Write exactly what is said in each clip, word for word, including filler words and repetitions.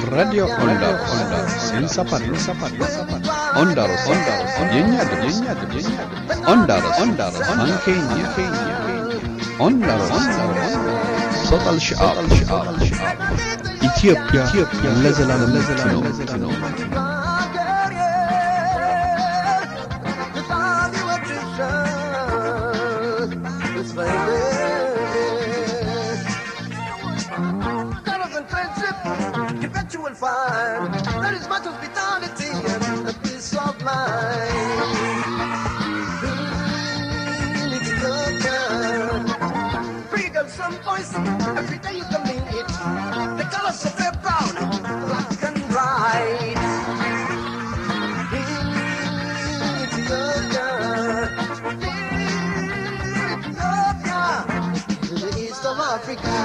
Radio Onda Onda senza parole Ondaro Ondaro yenya yenya yenya Ondaro Ondaro anche Kenya Ondaro Ondaro Total Shab Ethiopia Ethiopia ለዘላለም ለዘላለም ነው That is much hospitality and a peace of mind. It's good. Freedom, some voice. Every day you can mean it. The colors of their brown, black and white. It's good. Ethiopia, to the east of Africa.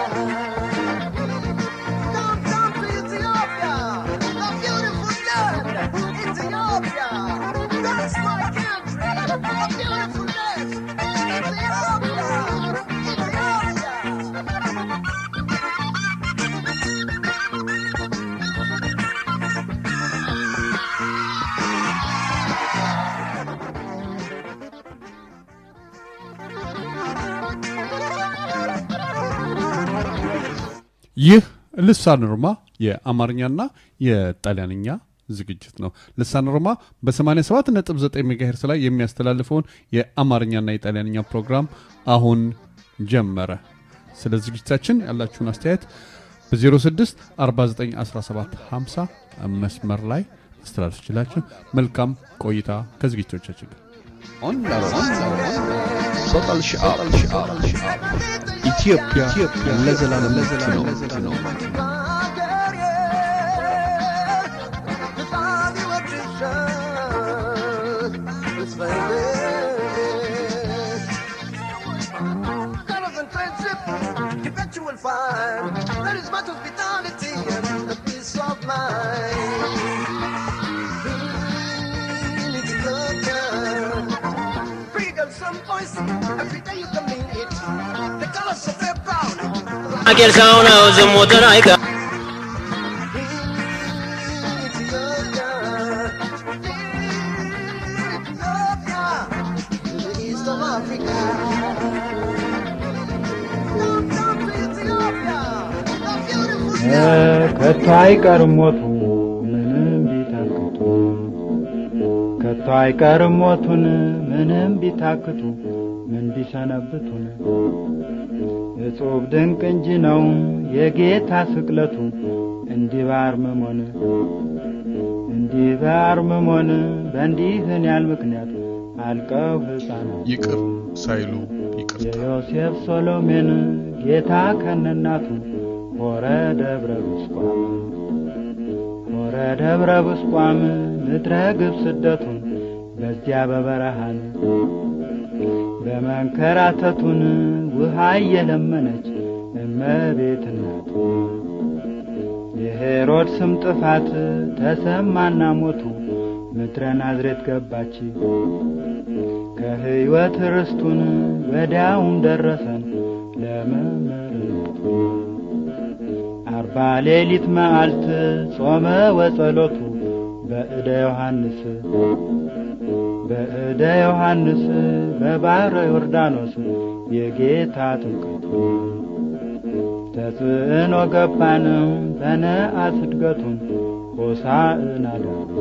ይህ ልሳን ሮማ የአማርኛና የጣሊያንኛ ዝግጅት ነው። ልሳን ሮማ በ87 ነጥብ ዘጠኝ ሜጋሄርስ ላይ የሚያስተላልፈውን የአማርኛና የጣሊያንኛ ፕሮግራም አሁን ጀመረ። ስለ ዝግጅታችን ያላችሁን አስተያየት በ06 49 17 50 መስመር ላይ አስተላልፉ ይችላችሁ። መልካም ቆይታ ከዝግጅቶቻችን ጋር። Ondaro Ondaro Total Shab Ethiopia Ethiopia ለዘላለም ለዘላለም ነው That is much hospitality and a peace of mind. It's good. Freedom, some voice. Every day you can mean it. The colors of their brown. I get sound out the motor I got. To the east of Africa. ከታይ ቀርሞቱ ምንም ቢታክቱ ከታይ ቀርሞቱን ምንም ቢታክቱ ምን ቢሰነብቱን እጾብ ድንቅ እንጂ ነው የጌታ ስቅለቱ እንዲባር መሞን እንዲባር መሞን በእንዲህን ያል ምክንያት አልቀው ሕፃናት ይቅር ሳይሉ ይቅርታ የዮሴፍ ሶሎሜን ጌታ ከነናቱ ሆረ ደብረ ብስቋም ሆረ ደብረ ብስቋም ምድረ ግብ ስደቱን በዚያ በበረሃን በመንከራተቱን ውሃ እየለመነች እመቤት እናቱ የሄሮድስም ጥፋት ተሰማና ሞቱ ምድረ ናዝሬት ገባች ከሕይወት ርስቱን ወዲያውም ደረሰን ለመመረቱ አርባ ሌሊት መዓልት ጾመ ወጸሎቱ በእደ ዮሐንስ በእደ ዮሐንስ በባሕረ ዮርዳኖስ የጌታ ጥምቀቱ ተጽዕኖ ገባን በነአት እድገቱን ሆሳዕና ዳዊት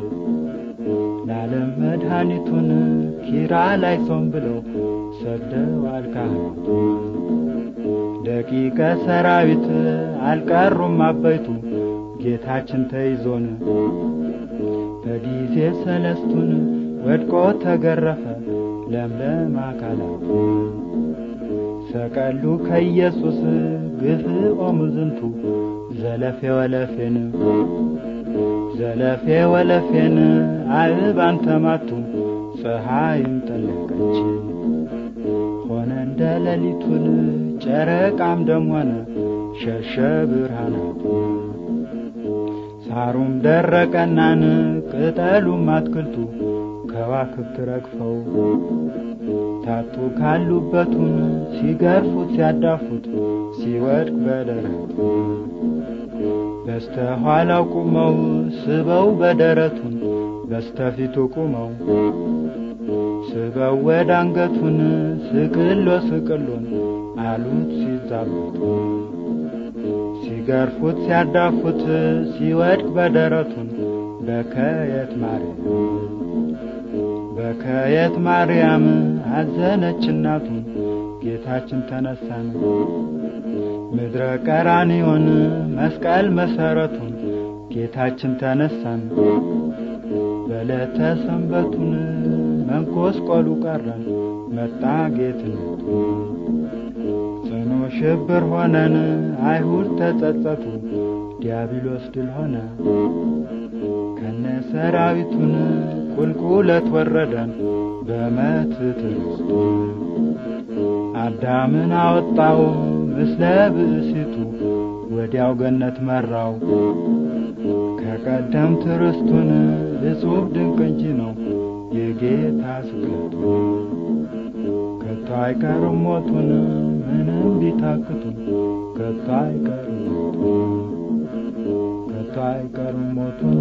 ለዓለም መድኃኒቱን ኪራ ላይ ጾም ብለው ሰደዋል ካህናቱ ደቂቀ ሰራዊት አልቀሩም አበይቱ ጌታችን ተይዞን በጊዜ ሰለስቱን ወድቆ ተገረፈ ለምለም አካላቱ ሰቀሉ ከኢየሱስ ግፍኦ ምዝንቱ ዘለፌ ወለፌን ዘለፌ ወለፌን አልባን ተማቱ ፀሐይም ጠለቀች ሆነ እንደ ሌሊቱን ጨረቃም ደም ሆነ ሸሸ ብርሃናቱ ሳሩም ደረቀናን ቅጠሉም አትክልቱ ከዋክብት ረግፈው ታጡ ካሉበቱን ሲገርፉት ሲያዳፉት ሲወድቅ በደረቱ በስተኋላው ቁመው ስበው በደረቱን በስተፊቱ ቁመው ስበው ወደ አንገቱን ስቅሎ ስቅሎን አሉት ሲዛቡት ሲገርፉት ሲያዳፉት ሲወድቅ በደረቱን በከየት ማርያም በከየት ማርያም አዘነች እናቱን ጌታችን ተነሳን ምድረ ቀራንዮን መስቀል መሰረቱን ጌታችን ተነሳን በዕለተ ሰንበቱን መንኮስቆሉ ቀረን መጣ ጌትነቱ ጽኑ ሽብር ሆነን አይሁድ ተጸጸቱ ዲያብሎስ ድል ሆነ ከነ ሰራዊቱን ቁልቁለት ወረደን በመትትርስቱ አዳምን አወጣው ምስለ ብእሲቱ ወዲያው ገነት መራው ከቀደምት ርስቱን እጹብ ድንቅ እንጂ ነው የጌታ ስቅለቱ ከቶ አይቀርም ሞቱን ምንም ቢታክቱን ከቶ አይቀርም ሞቱን ከቶ አይቀርም ሞቱን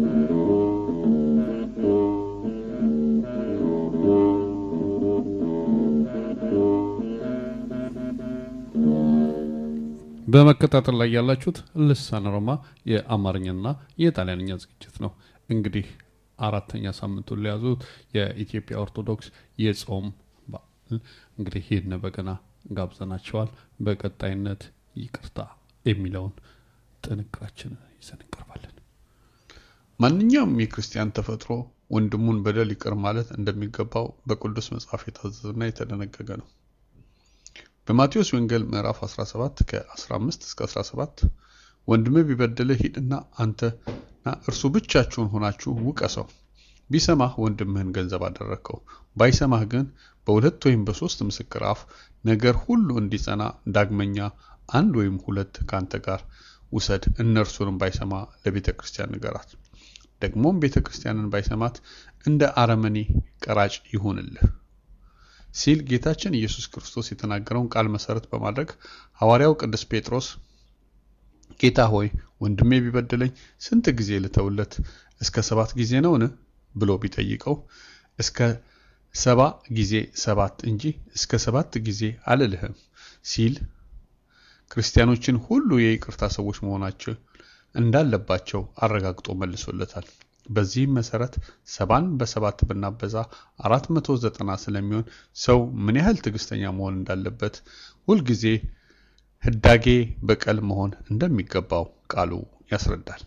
በመከታተል ላይ ያላችሁት ልሳነ ሮማ የአማርኛና የጣሊያንኛ ዝግጅት ነው። እንግዲህ አራተኛ ሳምንቱን ለያዙት የኢትዮጵያ ኦርቶዶክስ የጾም በዓል እንግዲህ ይህን በገና ጋብዘናቸዋል። በቀጣይነት ይቅርታ የሚለውን ጥንቅራችን ይዘን እንቀርባለን። ማንኛውም የክርስቲያን ተፈጥሮ ወንድሙን በደል ይቅር ማለት እንደሚገባው በቅዱስ መጽሐፍ የታዘዘና የተደነገገ ነው። በማቴዎስ ወንጌል ምዕራፍ አስራ ሰባት ከአስራ አምስት እስከ አስራ ሰባት ወንድምህ ቢበድልህ ሂድና አንተና እርሱ ብቻችሁን ሆናችሁ ውቀሰው፣ ቢሰማህ ወንድምህን ገንዘብ አደረከው፣ ባይሰማህ ግን በሁለት ወይም በሶስት ምስክር አፍ ነገር ሁሉ እንዲጸና ዳግመኛ አንድ ወይም ሁለት ካንተ ጋር ውሰድ፣ እነርሱንም ባይሰማ ለቤተ ክርስቲያን ንገራት። ደግሞም ቤተ ክርስቲያንን ባይሰማት እንደ አረመኔ ቀራጭ ይሁንልህ ሲል ጌታችን ኢየሱስ ክርስቶስ የተናገረውን ቃል መሰረት በማድረግ ሐዋርያው ቅዱስ ጴጥሮስ ጌታ ሆይ ወንድሜ ቢበድለኝ ስንት ጊዜ ልተውለት? እስከ ሰባት ጊዜ ነውን ብሎ ቢጠይቀው እስከ ሰባ ጊዜ ሰባት እንጂ እስከ ሰባት ጊዜ አልልህም ሲል ክርስቲያኖችን ሁሉ የይቅርታ ሰዎች መሆናቸው እንዳለባቸው አረጋግጦ መልሶለታል። በዚህም መሰረት ሰባን በሰባት ብናበዛ አራት መቶ ዘጠና ስለሚሆን ሰው ምን ያህል ትዕግስተኛ መሆን እንዳለበት ሁሉ ጊዜ ህዳጌ በቀል መሆን እንደሚገባው ቃሉ ያስረዳል።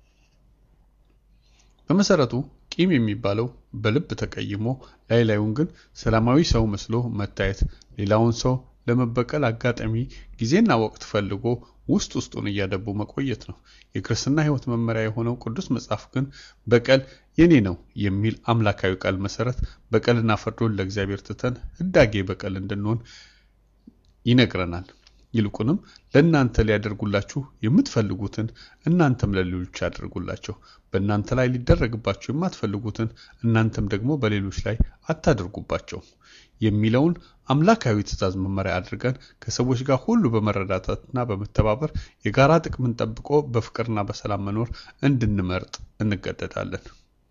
በመሰረቱ ቂም የሚባለው በልብ ተቀይሞ ላይ ላዩን ግን ሰላማዊ ሰው መስሎ መታየት፣ ሌላውን ሰው ለመበቀል አጋጣሚ ጊዜና ወቅት ፈልጎ ውስጥ ውስጡን እያደቡ መቆየት ነው። የክርስትና ህይወት መመሪያ የሆነው ቅዱስ መጽሐፍ ግን በቀል የኔ ነው የሚል አምላካዊ ቃል መሰረት በቀልና ፍርዱን ለእግዚአብሔር ትተን ህዳጌ በቀል እንድንሆን ይነግረናል። ይልቁንም ለእናንተ ሊያደርጉላችሁ የምትፈልጉትን እናንተም ለሌሎች ያደርጉላቸው፣ በእናንተ ላይ ሊደረግባችሁ የማትፈልጉትን እናንተም ደግሞ በሌሎች ላይ አታደርጉባቸው የሚለውን አምላካዊ ትእዛዝ መመሪያ አድርገን ከሰዎች ጋር ሁሉ በመረዳዳትና በመተባበር የጋራ ጥቅምን ጠብቆ በፍቅርና በሰላም መኖር እንድንመርጥ እንገደዳለን።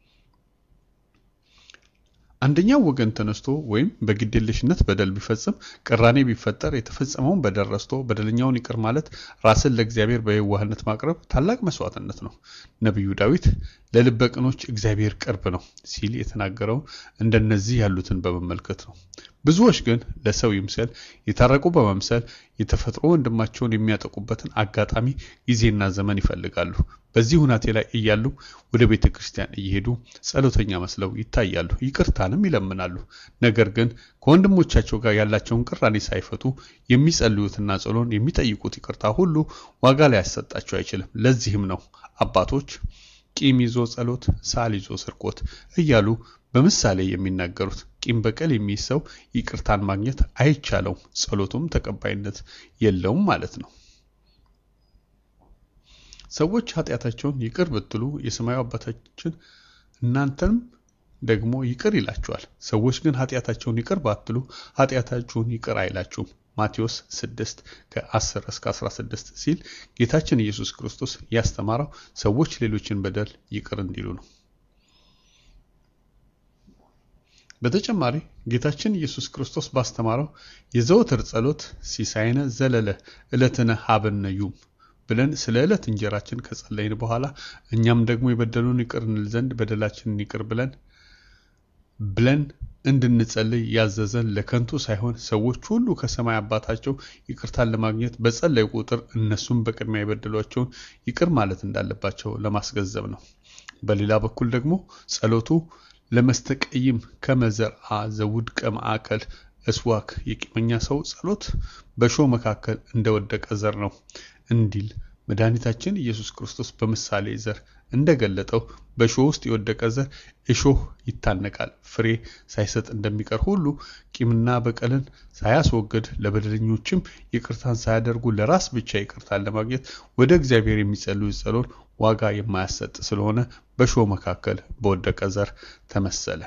አንደኛው ወገን ተነስቶ ወይም በግዴለሽነት በደል ቢፈጽም ቅራኔ ቢፈጠር የተፈጸመውን በደል ረስቶ በደለኛውን ይቅር ማለት ራስን ለእግዚአብሔር በየዋህነት ማቅረብ ታላቅ መስዋዕትነት ነው። ነብዩ ዳዊት ለልበ ቅኖች እግዚአብሔር ቅርብ ነው ሲል የተናገረው እንደነዚህ ያሉትን በመመልከት ነው። ብዙዎች ግን ለሰው ይምሰል የታረቁ በመምሰል የተፈጥሮ ወንድማቸውን የሚያጠቁበትን አጋጣሚ ጊዜና ዘመን ይፈልጋሉ። በዚህ ሁናቴ ላይ እያሉ ወደ ቤተ ክርስቲያን እየሄዱ ጸሎተኛ መስለው ይታያሉ፣ ይቅርታንም ይለምናሉ። ነገር ግን ከወንድሞቻቸው ጋር ያላቸውን ቅራኔ ሳይፈቱ የሚጸልዩትና ጸሎን የሚጠይቁት ይቅርታ ሁሉ ዋጋ ላይ ያሰጣቸው አይችልም። ለዚህም ነው አባቶች ቂም ይዞ ጸሎት፣ ሳል ይዞ ስርቆት እያሉ በምሳሌ የሚናገሩት። ቂም በቀል የሚይዘው ይቅርታን ማግኘት አይቻለውም፣ ጸሎቱም ተቀባይነት የለውም ማለት ነው። ሰዎች ኃጢአታቸውን ይቅር ብትሉ የሰማዩ አባታችን እናንተም ደግሞ ይቅር ይላችኋል። ሰዎች ግን ኃጢአታቸውን ይቅር ባትሉ ኃጢአታችሁን ይቅር አይላችሁም። ማቴዎስ ስድስት ከ10 እስከ አስራ ስድስት ሲል ጌታችን ኢየሱስ ክርስቶስ ያስተማረው ሰዎች ሌሎችን በደል ይቅር እንዲሉ ነው። በተጨማሪ ጌታችን ኢየሱስ ክርስቶስ ባስተማረው የዘወትር ጸሎት ሲሳይነ ዘለለ ዕለትነ ሀበነ ዩም ብለን ስለ ዕለት እንጀራችን ከጸለይን በኋላ እኛም ደግሞ የበደሉን ይቅር እንል ዘንድ በደላችንን ይቅር ብለን ብለን እንድንጸልይ ያዘዘን ለከንቱ ሳይሆን ሰዎች ሁሉ ከሰማይ አባታቸው ይቅርታን ለማግኘት በጸለዩ ቁጥር እነሱም በቅድሚያ የበደሏቸውን ይቅር ማለት እንዳለባቸው ለማስገንዘብ ነው። በሌላ በኩል ደግሞ ጸሎቱ ለመስተቀይም ከመዘርአ ዘውድቀ ማዕከል እስዋክ የቂመኛ ሰው ጸሎት በሾህ መካከል እንደወደቀ ዘር ነው እንዲል መድኃኒታችን ኢየሱስ ክርስቶስ በምሳሌ ዘር እንደገለጠው በሾህ ውስጥ የወደቀ ዘር እሾህ ይታነቃል፣ ፍሬ ሳይሰጥ እንደሚቀር ሁሉ ቂምና በቀልን ሳያስወግድ ለበደለኞችም ይቅርታን ሳያደርጉ ለራስ ብቻ ይቅርታን ለማግኘት ወደ እግዚአብሔር የሚጸልዩ ጸሎት ዋጋ የማያሰጥ ስለሆነ በሾህ መካከል በወደቀ ዘር ተመሰለ።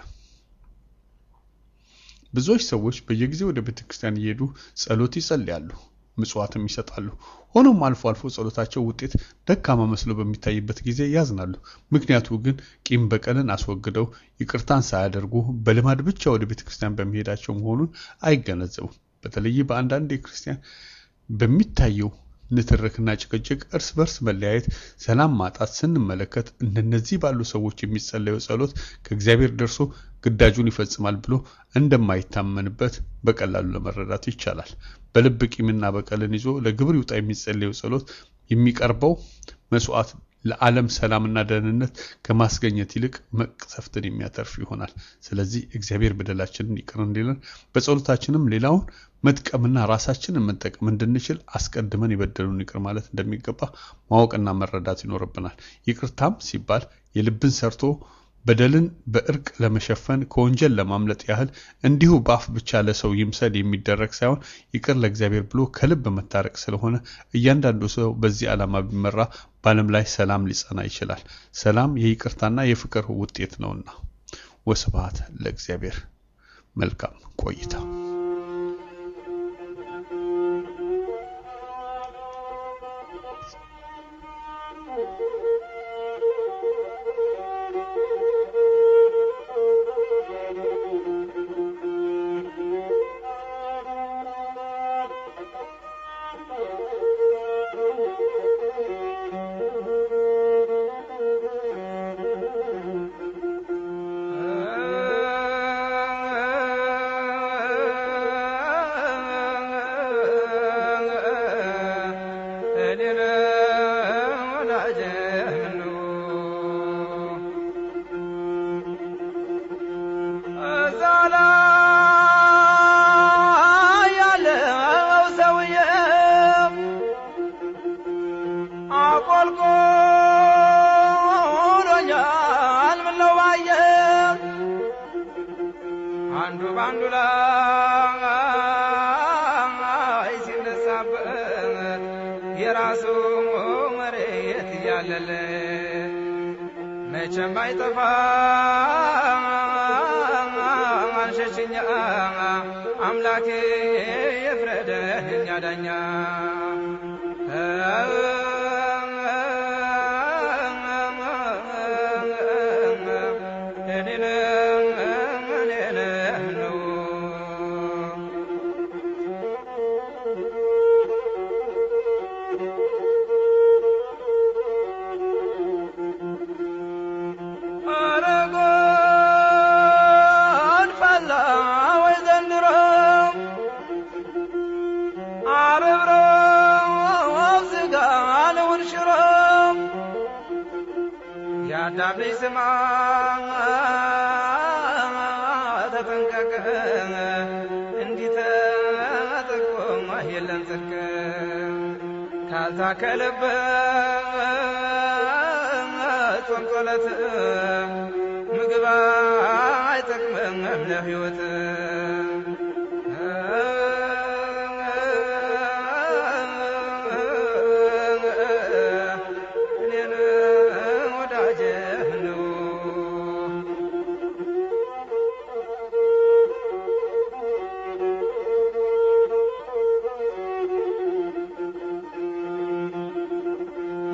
ብዙዎች ሰዎች በየጊዜው ወደ ቤተክርስቲያን እየሄዱ ጸሎት ይጸልያሉ፣ ምጽዋትም ይሰጣሉ። ሆኖም አልፎ አልፎ ጸሎታቸው ውጤት ደካማ መስሎ በሚታይበት ጊዜ ያዝናሉ። ምክንያቱ ግን ቂም በቀልን አስወግደው ይቅርታን ሳያደርጉ በልማድ ብቻ ወደ ቤተክርስቲያን በመሄዳቸው መሆኑን አይገነዘቡም። በተለይ በአንዳንድ የክርስቲያን በሚታየው ንትርክና ጭቅጭቅ እርስ በርስ መለያየት፣ ሰላም ማጣት ስንመለከት እንደነዚህ ባሉ ሰዎች የሚጸለየው ጸሎት ከእግዚአብሔር ደርሶ ግዳጁን ይፈጽማል ብሎ እንደማይታመንበት በቀላሉ ለመረዳት ይቻላል። በልብ ቂምና በቀልን ይዞ ለግብር ይውጣ የሚጸለየው ጸሎት የሚቀርበው መስዋዕት ለዓለም ሰላምና ደህንነት ከማስገኘት ይልቅ መቅሰፍትን የሚያተርፍ ይሆናል። ስለዚህ እግዚአብሔር በደላችንን ይቅር እንዲለን በጸሎታችንም ሌላውን መጥቀምና ራሳችንን መጠቀም እንድንችል አስቀድመን የበደሉን ይቅር ማለት እንደሚገባ ማወቅና መረዳት ይኖርብናል። ይቅርታም ሲባል የልብን ሰርቶ በደልን በእርቅ ለመሸፈን ከወንጀል ለማምለጥ ያህል እንዲሁ በአፍ ብቻ ለሰው ይምሰል የሚደረግ ሳይሆን ይቅር ለእግዚአብሔር ብሎ ከልብ መታረቅ ስለሆነ እያንዳንዱ ሰው በዚህ ዓላማ ቢመራ በዓለም ላይ ሰላም ሊጸና ይችላል። ሰላም የይቅርታና የፍቅር ውጤት ነውና። ወስብሐት ለእግዚአብሔር። መልካም ቆይታ።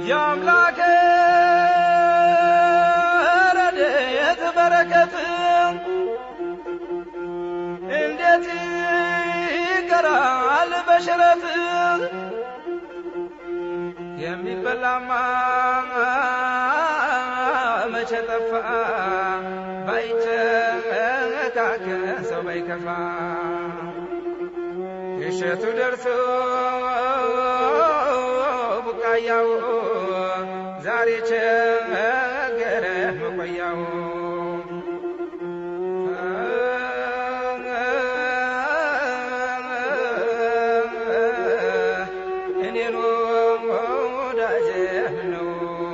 ያምላክ ረድኤት በረከት እንዴት ይቀራል በሽረት የሚበላማ መቼ ጠፋ ባይጨካከን ሰው ባይከፋ እሸቱ ደርሶ ቡቃያው ዛሬ ቸገረ መቆያው እኔኑ ወዳጄ ነው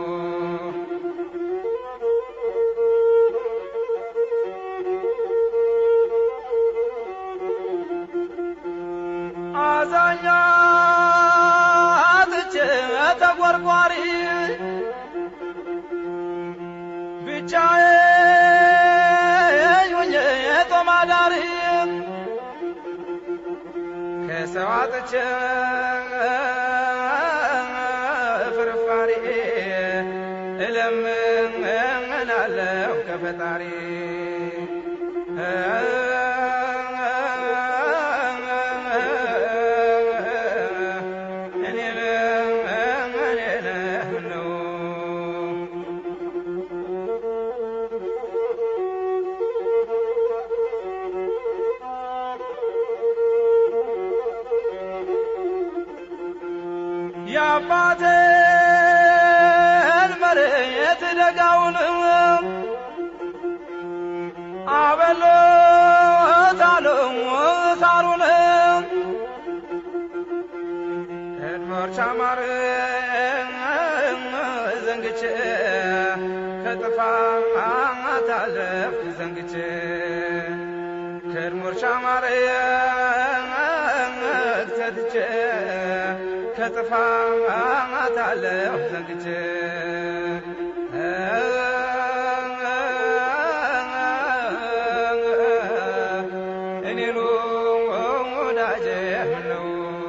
አዛኛ አጥቼ ተቆርቋሪ ብቻዬ ሆኜ ተማዳሪ ከሰው አጥቼ ፍርፋሪ እለምናለሁ ከፈጣሪ ያባቴን መሬት ደጋውን አበሎታለው ሳሩን እድሞር ቻማር ዘንግቼ ከጥፋት አለፍ ዘንግቼ ከእድሞር ቻማር ተትቼ ከጥፋት አለፍ ዘንግቼ እኔኑ ወዳጄ ነው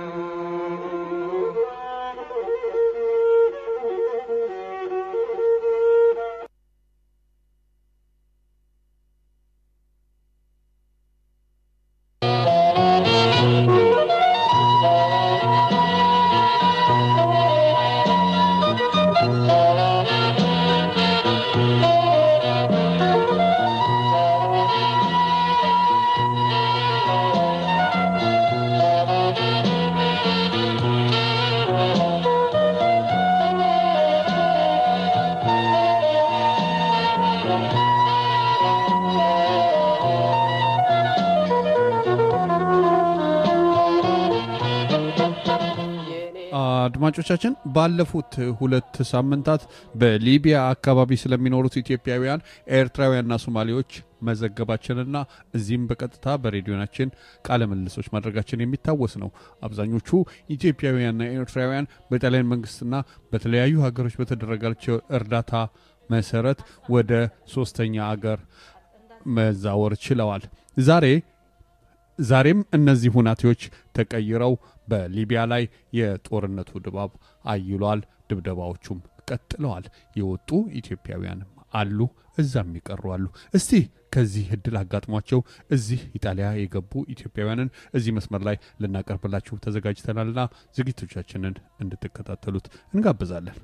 አድማጮቻችን ባለፉት ሁለት ሳምንታት በሊቢያ አካባቢ ስለሚኖሩት ኢትዮጵያውያን ኤርትራውያንና ሶማሌዎች መዘገባችንና እዚህም በቀጥታ በሬዲዮናችን ቃለ መልሶች ማድረጋችን የሚታወስ ነው። አብዛኞቹ ኢትዮጵያውያንና ኤርትራውያን በጣሊያን መንግስትና በተለያዩ ሀገሮች በተደረጋቸው እርዳታ መሰረት ወደ ሶስተኛ ሀገር መዛወር ችለዋል። ዛሬ ዛሬም እነዚህ ሁናቴዎች ተቀይረው በሊቢያ ላይ የጦርነቱ ድባብ አይሏል። ድብደባዎቹም ቀጥለዋል። የወጡ ኢትዮጵያውያን አሉ፣ እዛም ይቀሩ አሉ። እስቲ ከዚህ እድል አጋጥሟቸው እዚህ ኢጣሊያ የገቡ ኢትዮጵያውያንን እዚህ መስመር ላይ ልናቀርብላችሁ ተዘጋጅተናልና ዝግጅቶቻችንን እንድትከታተሉት እንጋብዛለን።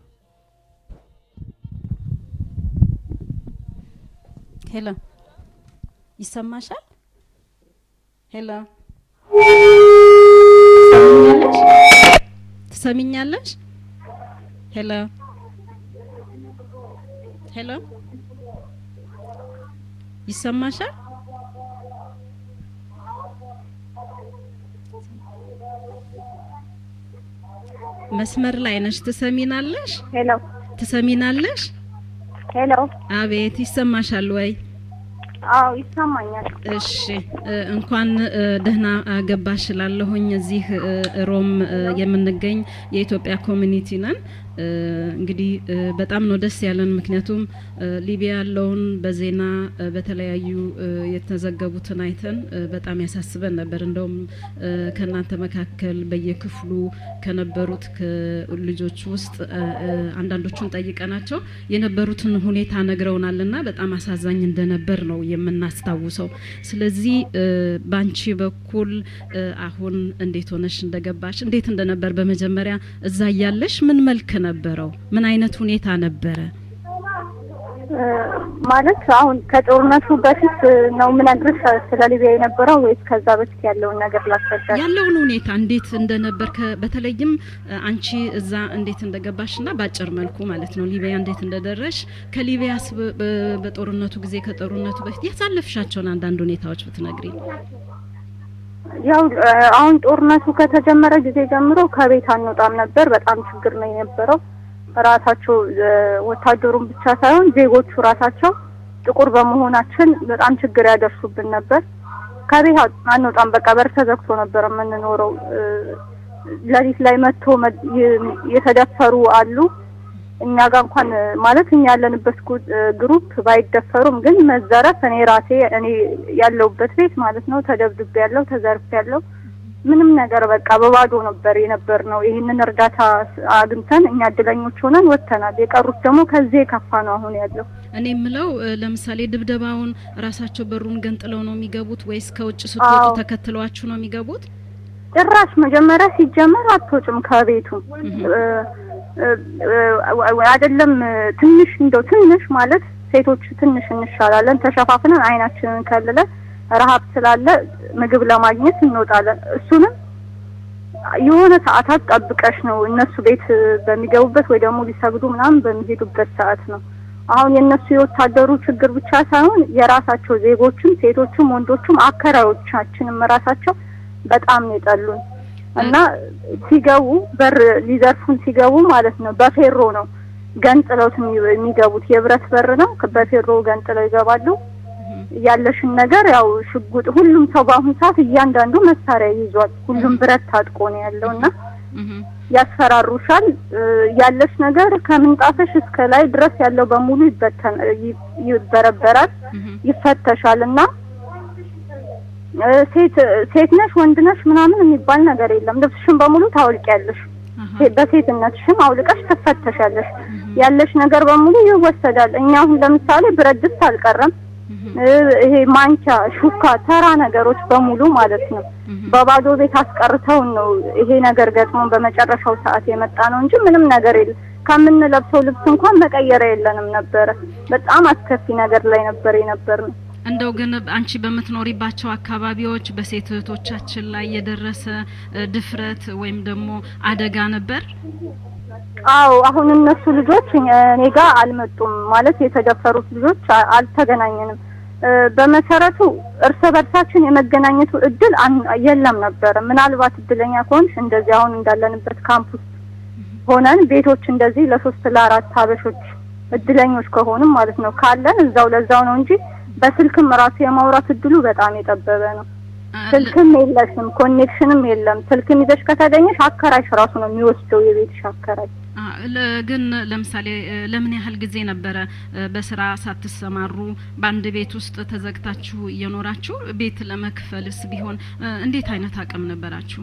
ሄሎ ይሰማሻል? ሄሎ ትሰሚኛለሽ? ሄሎ ሄሎ ይሰማሻል? መስመር ላይ ነሽ? ትሰሚናለሽ? ሄሎ ትሰሚናለሽ? ሄሎ አቤት ይሰማሻል ወይ? አው ይሰማኛል። እሺ እንኳን ደህና ገባሽ ላለሁኝ እዚህ ሮም የምንገኝ የኢትዮጵያ ኮሚኒቲ ነን። እንግዲህ በጣም ነው ደስ ያለን ምክንያቱም ሊቢያ ያለውን በዜና በተለያዩ የተዘገቡትን አይተን በጣም ያሳስበን ነበር እንደውም ከናንተ መካከል በየክፍሉ ከነበሩት ልጆች ውስጥ አንዳንዶቹን ጠይቀናቸው የነበሩትን ሁኔታ ነግረውናልና በጣም አሳዛኝ እንደነበር ነው የምናስታውሰው ስለዚህ ባንቺ በኩል አሁን እንዴት ሆነሽ እንደገባሽ እንዴት እንደነበር በመጀመሪያ እዛ ያለሽ ምን መልክ ነበረው ምን አይነት ሁኔታ ነበረ ማለት አሁን ከጦርነቱ በፊት ነው ምን አድርስ ስለ ሊቢያ የነበረው ወይስ ከዛ በፊት ያለው ነገር ላስረዳ ያለውን ሁኔታ እንዴት እንደነበር በተለይም አንቺ እዛ እንዴት እንደገባሽና ባጭር መልኩ ማለት ነው ሊቢያ እንዴት እንደደረሽ ከሊቢያስ በጦርነቱ ጊዜ ከጦርነቱ በፊት ያሳለፍሻቸውን አንዳንድ ሁኔታዎች ብትነግሪኝ ያው አሁን ጦርነቱ ከተጀመረ ጊዜ ጀምሮ ከቤት አንወጣም ነበር በጣም ችግር ነው የነበረው ራሳቸው ወታደሩን ብቻ ሳይሆን ዜጎቹ ራሳቸው ጥቁር በመሆናችን በጣም ችግር ያደርሱብን ነበር ከቤት አንወጣም በቃ በር ተዘግቶ ነበር የምንኖረው ለሊት ላይ መጥቶ የተደፈሩ አሉ እኛ ጋር እንኳን ማለት እኛ ያለንበት ግሩፕ ባይደፈሩም ግን መዘረፍ እኔ ራሴ እኔ ያለውበት ቤት ማለት ነው ተደብድብ ያለው ተዘርፍ ያለው ምንም ነገር በቃ በባዶ ነበር የነበር ነው ይሄንን እርዳታ አግኝተን እኛ ድለኞች ሆነን ወተናል የቀሩት ደግሞ ከዚህ ከፋ ነው አሁን ያለው እኔ ምለው ለምሳሌ ድብደባውን ራሳቸው በሩን ገንጥለው ነው የሚገቡት ወይስ ከውጭ ስትወጡ ተከትለዋችሁ ነው የሚገቡት ጭራሽ መጀመሪያ ሲጀመር አትወጭም ከቤቱ አይደለም ትንሽ እንደው ትንሽ ማለት ሴቶች ትንሽ እንሻላለን ተሸፋፍነን አይናችንን ከለለ ረሃብ ስላለ ምግብ ለማግኘት እንወጣለን እሱንም የሆነ ሰዓታት ጠብቀሽ ነው እነሱ ቤት በሚገቡበት ወይ ደግሞ ሊሰግዱ ምናምን በሚሄዱበት ሰዓት ነው አሁን የነሱ የወታደሩ ችግር ብቻ ሳይሆን የራሳቸው ዜጎችም ሴቶችም ወንዶችም አከራዮቻችንም ራሳቸው በጣም ይጠሉን እና ሲገቡ በር ሊዘርፉን ሲገቡ ማለት ነው በፌሮ ነው ገንጥለውት የሚገቡት የብረት በር ነው በፌሮ ገንጥለው ይገባሉ ያለሽን ነገር ያው ሽጉጥ ሁሉም ሰው ባሁን ሰዓት እያንዳንዱ መሳሪያ ይዟል ሁሉም ብረት ታጥቆ ነው ያለውና ያስፈራሩሻል ያለሽ ነገር ከምንጣፈሽ እስከ ላይ ድረስ ያለው በሙሉ ይበተን ይበረበራል ይፈተሻልና ሴት ሴት ነሽ ወንድ ነሽ ምናምን የሚባል ነገር የለም ልብስሽን በሙሉ ታውልቂያለሽ በሴትነትሽም አውልቀሽ ተፈተሻለሽ ያለሽ ነገር በሙሉ ይወሰዳል እኛ አሁን ለምሳሌ ብረት ድስት አልቀረም ይሄ ማንኪያ ሹካ ተራ ነገሮች በሙሉ ማለት ነው በባዶ ቤት አስቀርተው ነው ይሄ ነገር ገጥሞን በመጨረሻው ሰዓት የመጣ ነው እንጂ ምንም ነገር የለም ከምንለብሰው ልብስ እንኳን መቀየር የለንም ነበር በጣም አስከፊ ነገር ላይ ነበር የነበርነው እንደው ግን አንቺ በመትኖሪባቸው አካባቢዎች በሴት እህቶቻችን ላይ የደረሰ ድፍረት ወይም ደግሞ አደጋ ነበር አው አሁን እነሱ ልጆች እኔ ጋር አልመጡም ማለት የተደፈሩት ልጆች አልተገናኘንም በመሰረቱ እርስ በርሳችን የመገናኘቱ እድል የለም ነበር ምናልባት እድለኛ ከሆንሽ እንደዚህ አሁን እንዳለንበት ካምፕስ ሆነን ቤቶች እንደዚህ ለሶስት ለአራት ሀበሾች እድለኞች ከሆንም ማለት ነው ካለን እዛው ለዛው ነው እንጂ በስልክም ራሱ የማውራት እድሉ በጣም የጠበበ ነው ስልክም የለሽም ኮኔክሽንም የለም ስልክም ይዘሽ ከተገኘሽ አከራይሽ ራሱ ነው የሚወስደው የቤትሽ አከራይ ግን ለምሳሌ ለምን ያህል ጊዜ ነበር በስራ ሳትሰማሩ በአንድ ቤት ውስጥ ተዘግታችሁ እየኖራችሁ ቤት ለመክፈልስ ቢሆን እንዴት አይነት አቅም ነበራችሁ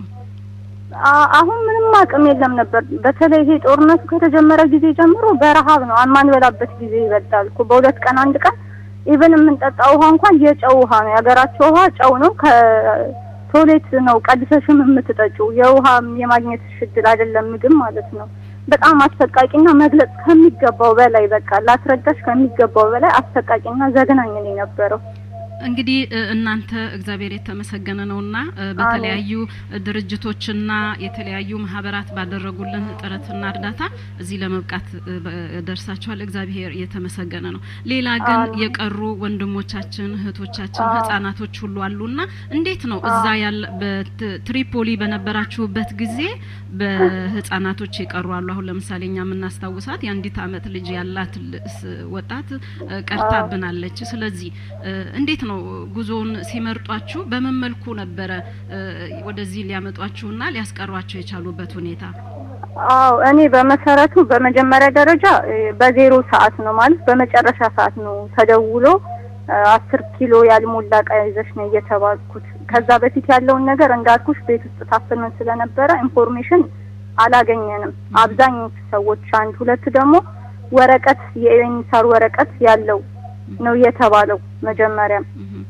አሁን ምንም አቅም የለም ነበር በተለይ ይሄ ጦርነቱ ከተጀመረ ጊዜ ጀምሮ በረሃብ ነው አማንበላበት ጊዜ ይበልጣል በሁለት ቀን አንድ ቀን ኢቭን የምንጠጣው ውሃ እንኳን የጨው ውሃ ነው ያገራቸው ውሃ ጨው ነው ከቶሌት ነው ቀድሰሽም የምትጠጪው የውሃ የማግኘት እድል አይደለም ምግብ ማለት ነው በጣም አስተቃቂና መግለጽ ከሚገባው በላይ በቃ ላስረዳሽ ከሚገባው በላይ አስተቃቂና ዘገናኝ ነው የነበረው እንግዲህ እናንተ እግዚአብሔር የተመሰገነ ነውና በተለያዩ ድርጅቶችና የተለያዩ ማህበራት ባደረጉልን ጥረትና እርዳታ እዚህ ለመብቃት ደርሳችኋል እግዚአብሔር የተመሰገነ ነው ሌላ ግን የቀሩ ወንድሞቻችን እህቶቻችን ህፃናቶች ሁሉ አሉና እንዴት ነው እዛ ያለ በትሪፖሊ በነበራችሁበት ጊዜ በህፃናቶች የቀሩ አሉ አሁን ለምሳሌኛ ምናስተዋውሳት የአንዲት አመት ልጅ ያላት ወጣት ቀርታብናለች ስለዚህ እንዴት ነው ጉዞን ሲመርጧችሁ በመመልኩ ነበር ወደዚህ ሊያመጧችሁና ሊያስቀሯችሁ የቻሉበት ሁኔታ አዎ እኔ በመሰረቱ በመጀመሪያ ደረጃ በዜሮ ሰዓት ነው ማለት በመጨረሻ ሰዓት ነው ተደውሎ አስር ኪሎ ያልሞላ ቀይዘሽ ነው እየተባልኩት ከዛ በፊት ያለውን ነገር እንዳልኩሽ ቤት ውስጥ ታፍነን ስለነበረ ኢንፎርሜሽን አላገኘንም አብዛኞቹ ሰዎች አንድ ሁለት ደግሞ ወረቀት የኢንሳር ወረቀት ያለው ነው የተባለው መጀመሪያ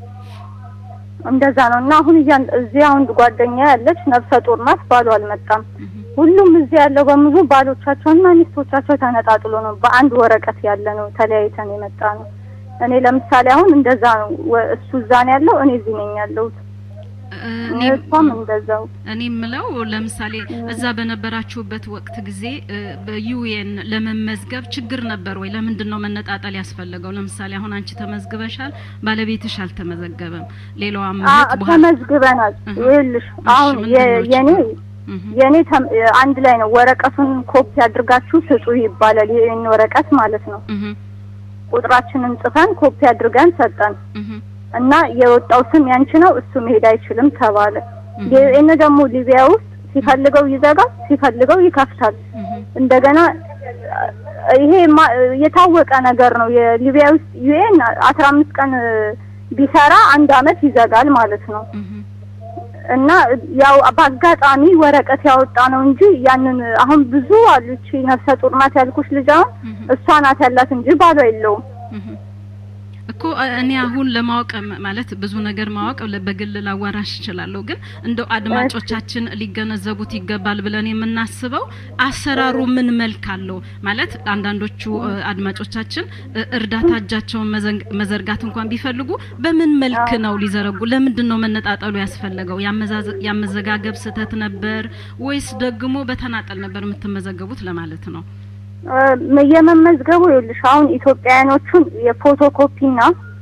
እንደዛ ነውና አሁን እዚህ አሁን ጓደኛ ያለች ነፍሰ ጡር ናት ባሉ አልመጣም ሁሉም እዚህ ያለው በሙሉ ባሎቻቸውና ሚስቶቻቸው ተነጣጥሎ ነው በአንድ ወረቀት ያለ ነው ተለያይተን የመጣ ነው እኔ ለምሳሌ አሁን እንደዛ ነው እሱ ዛን ያለው እኔ እዚህ ነኝ ያለው እኔም እንደዛው እኔም ምለው ለምሳሌ እዛ በነበራችሁበት ወቅት ጊዜ በዩኤን ለመመዝገብ ችግር ነበር ወይ ለምንድነው መነጣጣል ያስፈልገው ለምሳሌ አሁን አንቺ ተመዝግበሻል ባለቤትሽ አልተመዘገበም ሌላውም ማለት በኋላ ተመዝግበናል ይልሽ አሁን የኔ የኔ አንድ ላይ ነው ወረቀቱን ኮፒ አድርጋችሁ ስጡ ይባላል የኔ ወረቀት ማለት ነው ቁጥራችንን ጽፈን ኮፒ አድርገን ሰጠን እና የወጣው ስም ያንቺ ነው እሱ መሄድ አይችልም ተባለ የኔ ደግሞ ሊቢያ ውስጥ ሲፈልገው ይዘጋል ሲፈልገው ይከፍታል እንደገና ይሄ የታወቀ ነገር ነው የሊቢያ ውስጥ ዩኤን አስራ አምስት ቀን ቢሰራ አንድ አመት ይዘጋል ማለት ነው እና ያው አባጋጣሚ ወረቀት ያወጣ ነው እንጂ ያንን አሁን ብዙ አሉች ነፍሰ ጡር ናት ያልኩሽ ልጅ አሁን እሷ ናት ያላት እንጂ ባሏ የለውም እኮ እኔ አሁን ለማወቅ ማለት ብዙ ነገር ማወቅ በግል ላዋራሽ ይችላልው ግን እንደው አድማጮቻችን ሊገነዘቡት ይገባል ብለን የምናስበው አሰራሩ ምን መልክ አለው ማለት አንዳንዶቹ አድማጮቻችን እርዳታ እጃቸውን መዘርጋት እንኳን ቢፈልጉ በምን መልክ ነው ሊዘረጉ ለምንድነው መነጣጣሉ ያስፈልገው ያመዘጋገብ ስተት ነበር ወይስ ደግሞ በተናጠል ነበር የምትመዘገቡት ለማለት ነው የመመዝገቡ ይልሽ አሁን ኢትዮጵያኖቹን የፎቶኮፒና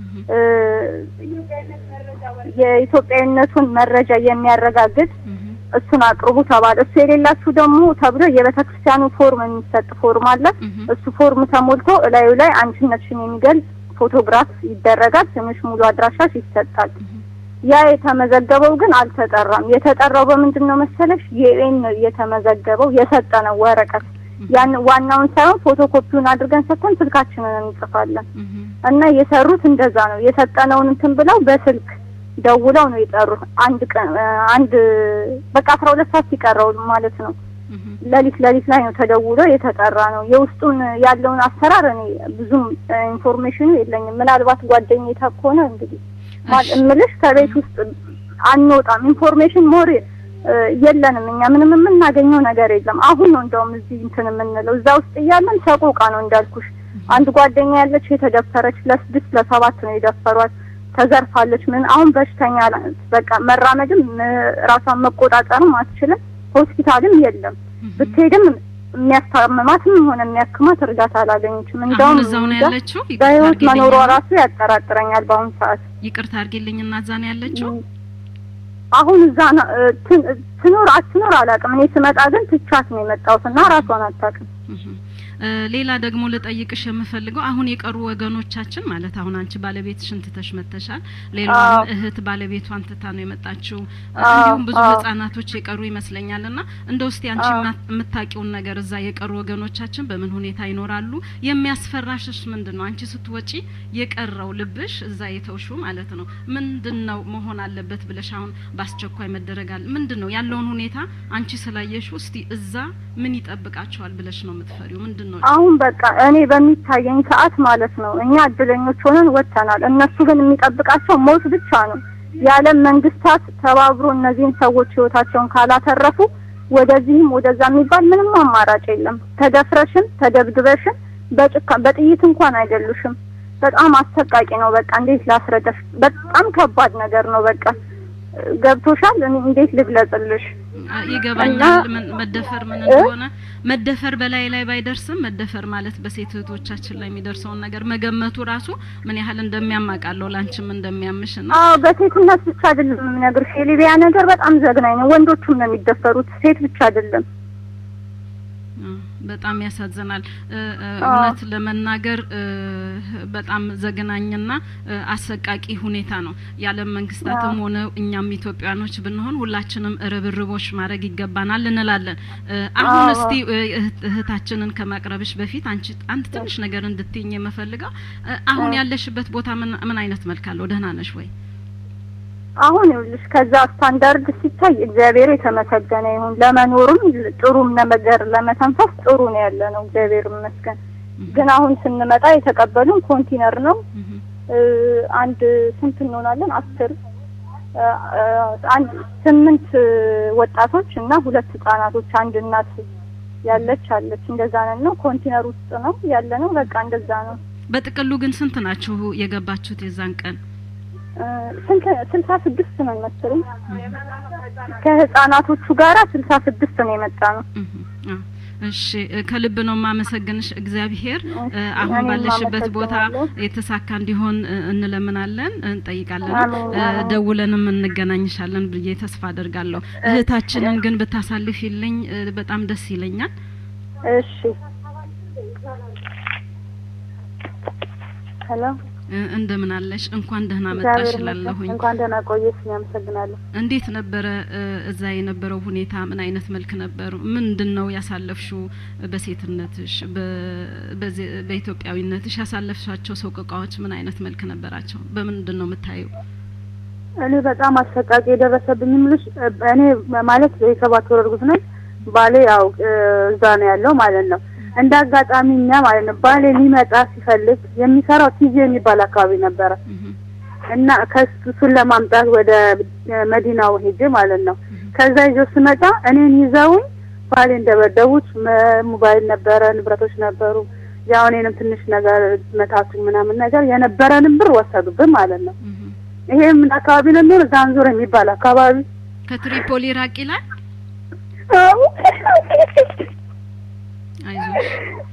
የኢትዮጵያነቱን መረጃ የሚያረጋግጥ እሱን አቅርቡ ተባለ እሱ የሌላችሁ ደግሞ ተብሎ የቤተክርስቲያኑ ፎርም የሚሰጥ ፎርም አለ እሱ ፎርም ተሞልቶ እላዩ ላይ አንቺነትሽን የሚገልጽ ፎቶግራፍ ይደረጋል ስምሽ ሙሉ አድራሻሽ ይሰጣል ያ የተመዘገበው ግን አልተጠራም የተጠራው በምንድነው መሰለሽ የኤን የተመዘገበው የሰጠነው ወረቀት ያን ዋናውን ሳይሆን ፎቶኮፒውን አድርገን ሰጥተን ስልካችንን እንጽፋለን እና የሰሩት እንደዛ ነው የሰጠነውን እንትን ብለው በስልክ ደውለው ነው የጠሩት አንድ ቀን አንድ በቃ አስራ ሁለት ሰዓት ሲቀረው ማለት ነው ለሊት ለሊት ላይ ነው ተደውሎ የተጠራ ነው የውስጡን ያለውን አሰራር እኔ ብዙም ኢንፎርሜሽኑ የለኝም ምናልባት ጓደኛዬ ታቆነ እንግዲህ ማለት ምልሽ ከቤት ውስጥ አንወጣም ኢንፎርሜሽን ሞር የለንም እኛ ምንም የምናገኘው ነገር የለም አሁን ነው እንደውም እዚህ እንትን የምንለው እዛ ውስጥ እያለን ሰቆቃ ነው እንዳልኩሽ አንድ ጓደኛ ያለች የተደፈረች ለስድስት ለሰባት ነው የደፈሯት ተዘርፋለች ምን አሁን በሽተኛ በቃ መራመድም ራሷን መቆጣጠርም አትችልም ሆስፒታልም የለም ብትሄድም የሚያስተማማትም ሆነ የሚያክማት እርዳታ አላገኘችም እንደውም እዛው ነው ያለችው በህይወት መኖሯ ራሱ ያጠራጥረኛል በአሁን ሰዓት ይቅርታ አድርጊልኝና እዛ ነው ያለችው አሁን እዛ ትኖር አትኖር አላውቅም እኔ ስመጣ ግን ትቻት ነው የመጣሁትና ራሷን አታውቅም ሌላ ደግሞ ለጠይቅሽ የምፈልገው አሁን የቀሩ ወገኖቻችን ማለት አሁን አንቺ ባለቤትሽን ትተሽ መተሻል ሌላው እህት ባለቤቷን ትታ ነው የመጣችው እንዲሁም ብዙ ህፃናቶች የቀሩ ይመስለኛልና እንደው እስቲ አንቺ የምታቂውን ነገር እዛ የቀሩ ወገኖቻችን በምን ሁኔታ ይኖራሉ የሚያስፈራሽስ ምንድነው አንቺ ስትወጪ የቀረው ልብሽ እዛ የተውሹ ማለት ነው ምንድነው መሆን አለበት ብለሽ አሁን ባስቸኳይ መደረጋል ምንድነው ያለውን ሁኔታ አንቺ ስላየሽ እስቲ እዛ ምን ይጠብቃቸዋል ብለሽ ነው የምትፈሪው ምንድነው አሁን በቃ እኔ በሚታየኝ ሰዓት ማለት ነው እኛ እድለኞች ሆነን ወጣናል እነሱ ግን የሚጠብቃቸው ሞት ብቻ ነው ያለ መንግስታት ተባብሮ እነዚህን ሰዎች ህይወታቸውን ካላተረፉ ወደዚህም ወደዛ የሚባል ምንም አማራጭ የለም ተደፍረሽም ተደብድበሽም በጭካ በጥይት እንኳን አይገሉሽም በጣም አስተቃቂ ነው በቃ እንዴት ላስረዳሽ በጣም ከባድ ነገር ነው በቃ ገብቶሻል እንዴት ልግለጽልሽ ይገባኛል መደፈር ምን እንደሆነ መደፈር በላይ ላይ ባይደርስም መደፈር ማለት በሴት እህቶቻችን ላይ የሚደርሰውን ነገር መገመቱ ራሱ ምን ያህል እንደሚያማቃለው ላንቺም እንደሚያምሽና አዎ በሴትነት ብቻ አይደለም ነገር ሊቢያ ነገር በጣም ዘግናኝ ነው ወንዶቹም ነው የሚደፈሩት ሴት ብቻ አይደለም በጣም ያሳዝናል እውነት ለመናገር በጣም ዘገናኝና አሰቃቂ ሁኔታ ነው ያለም መንግስታትም ሆነ እኛም ኢትዮጵያኖች ብንሆን ሁላችንም ርብርቦች ማድረግ ይገባናል እንላለን አሁን እስቲ እህታችንን ከማቅረብሽ በፊት አንቺ አንድ ትንሽ ነገር እንድትይኝ የምፈልገው አሁን ያለሽበት ቦታ ምን ምን አይነት መልክ አለው ደህና ነሽ ወይ አሁን ይልሽ ከዛ ስታንዳርድ ሲታይ እግዚአብሔር የተመሰገነ ይሁን ለመኖርም ጥሩም ነገር ለመተንፈስ ጥሩ ነው ያለነው እግዚአብሔር ይመስገን ግን አሁን ስንመጣ የተቀበሉን ኮንቲነር ነው አንድ ስንት እንሆናለን አስር አንድ ስምንት ወጣቶች እና ሁለት ህፃናቶች አንድ እናት ያለች አለች እንደዛ ነው ኮንቲነር ውስጥ ነው ያለነው በቃ እንደዛ ነው በጥቅሉ ግን ስንት ናችሁ የገባችሁት የዛን ቀን ስንት ስልሳ ስድስት ነው መሰለኝ ከህፃናቶቹ ጋራ ስልሳ ስድስት ነው የመጣነው እሺ ከልብ ነው ማመሰግንሽ እግዚአብሔር አሁን ባለሽበት ቦታ የተሳካ እንዲሆን እንለምናለን እንጠይቃለን ደውለንም እንገናኝሻለን ብዬ ተስፋ አደርጋለሁ እህታችንን ግን በታሳልፊልኝ በጣም ደስ ይለኛል እሺ ሄሎ እንደምን አለሽ እንኳን ደህና መጣሽ ላለሁኝ እንኳን ደህና ቆየሽ ያመሰግናለሁ እንዴት ነበር እዛ የነበረው ሁኔታ ምን አይነት መልክ ነበር ምንድነው ያሳለፍሽው በሴትነትሽ በኢትዮጵያዊነትሽ ያሳለፍሻቸው ሰቆቃዎች ምን አይነት መልክ ነበራቸው በምንድነው የምታየው እኔ በጣም አሰቃቂ የደረሰብኝ ምልሽ እኔ ማለት የሰባት ወር እርጉዝ ነኝ ባሌ ያው እዛ ነው ያለው ማለት ነው እንዳጋጣሚኛ ማለት ነው ባሌ ሊመጣ ሲፈልግ የሚሰራው ቲጂ የሚባል አካባቢ ነበር እና ከሱን ለማምጣት ወደ መዲናው ሄጄ ማለት ነው ከዛ ይዞ ሲመጣ እኔን ይዘው ባሌ እንደበደቡት ሞባይል ነበረ ንብረቶች ነበሩ ያው እኔንም ትንሽ ነገር መታቱ ምናምን ነገር የነበረንም ብር ወሰዱብን ማለት ነው ይሄ ምን አካባቢ ነው ነው ዛንዙር የሚባል አካባቢ ከትሪፖሊ ራቅ ይላል አይዞሽ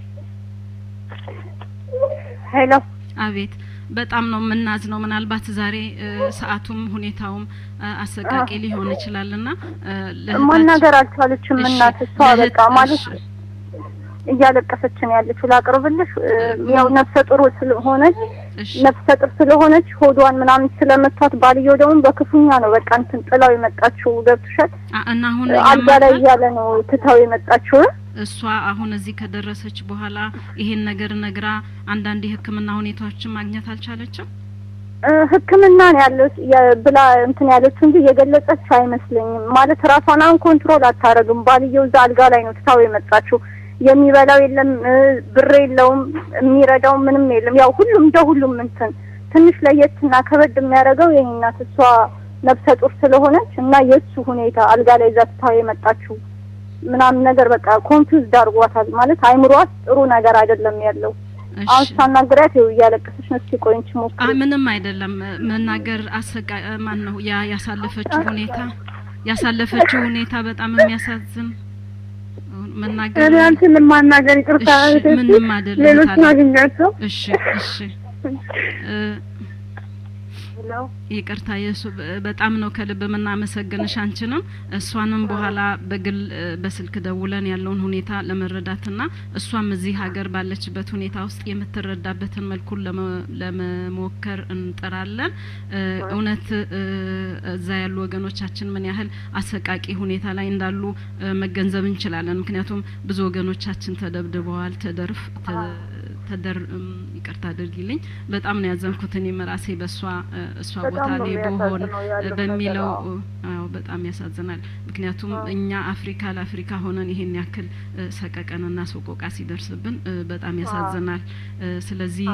ሄሎ አቤት በጣም ነው ምናዝነው ምናልባት ዛሬ ሰዓቱም ሁኔታውም አሰቃቂ ሊሆን ይችላልና ለማናገር አልቻለችም እናት እሷ በቃ ማለት እያለቀሰች ነው ያለችው ላቅርብልሽ ያው ነፍሰ ጡር ስለሆነች ነፍሰ ጡር ስለሆነች ሆዷን ምናምን ስለመታት ባልየው ደግሞ በክፉኛ ነው በቃ እንትን ጥላው የመጣችው ገብተሻል እና አሁን አልጋ ላይ ያለ ነው ትታው የመጣችው እሷ አሁን እዚህ ከደረሰች በኋላ ይሄን ነገር ነግራ አንዳንድ የህክምና ሁኔታዎችን ማግኘት አልቻለችም ህክምና ያለው ብላ እንትን ያለችው እንጂ የገለጸች አይመስለኝም ማለት ራሷን አን ኮንትሮል አታረግም ባልየው እዛ አልጋ ላይ ነው ትታው የመጣችው የሚበላው የለም ብር የለውም የሚረዳው ምንም የለም ያው ሁሉም እንደሁሉም እንትን ትንሽ ለየትና ከበድ የሚያረጋው የኛት እሷ ነፍሰ ጡር ስለሆነች እና የሱ ሁኔታ አልጋ ላይ ዘፍታው የመጣችው ምናምን ነገር በቃ ኮንፊውዝ ዳርጓታል ማለት አይምሮዋ ጥሩ ነገር አይደለም ያለው አውሳናግራት ይው ያለቀሰች ነው ሲቆይንች ሞክ አይ ምንም አይደለም መናገር አሰቃ ማን ነው ያ ያሳለፈችው ሁኔታ ያሳለፈችው ሁኔታ በጣም የሚያሳዝን መናገር አንተ ምን ማናገር ይቅርታ ምንም አይደለም ሌሎች ማግኘታቸው እሺ እሺ ይቅርታ የሱ በጣም ነው ከልብ መናመሰግንሽ አንቺንም እሷንም በኋላ በግል በስልክ ደውለን ያለውን ሁኔታ ለመረዳትና እሷም እዚህ ሀገር ባለችበት ሁኔታ ውስጥ የምትረዳበትን መልኩ ለመሞከር እንጠራለን እውነት እዛ ያሉ ወገኖቻችን ምን ያህል አሰቃቂ ሁኔታ ላይ እንዳሉ መገንዘብ እንችላለን ምክንያቱም ብዙ ወገኖቻችን ተደብድበዋል ተደርፍ ተደር ይቅርታ አድርጊልኝ በጣም ነው ያዘንኩት እኔ መራሴ በሷ እሷ ቦታ ላይ በሆን በሚለው አዎ በጣም ያሳዝናል ምክንያቱም እኛ አፍሪካ ለአፍሪካ ሆነን ይሄን ያክል ሰቀቀንና ሰቆቃ ሲደርስብን በጣም ያሳዝናል ስለዚህ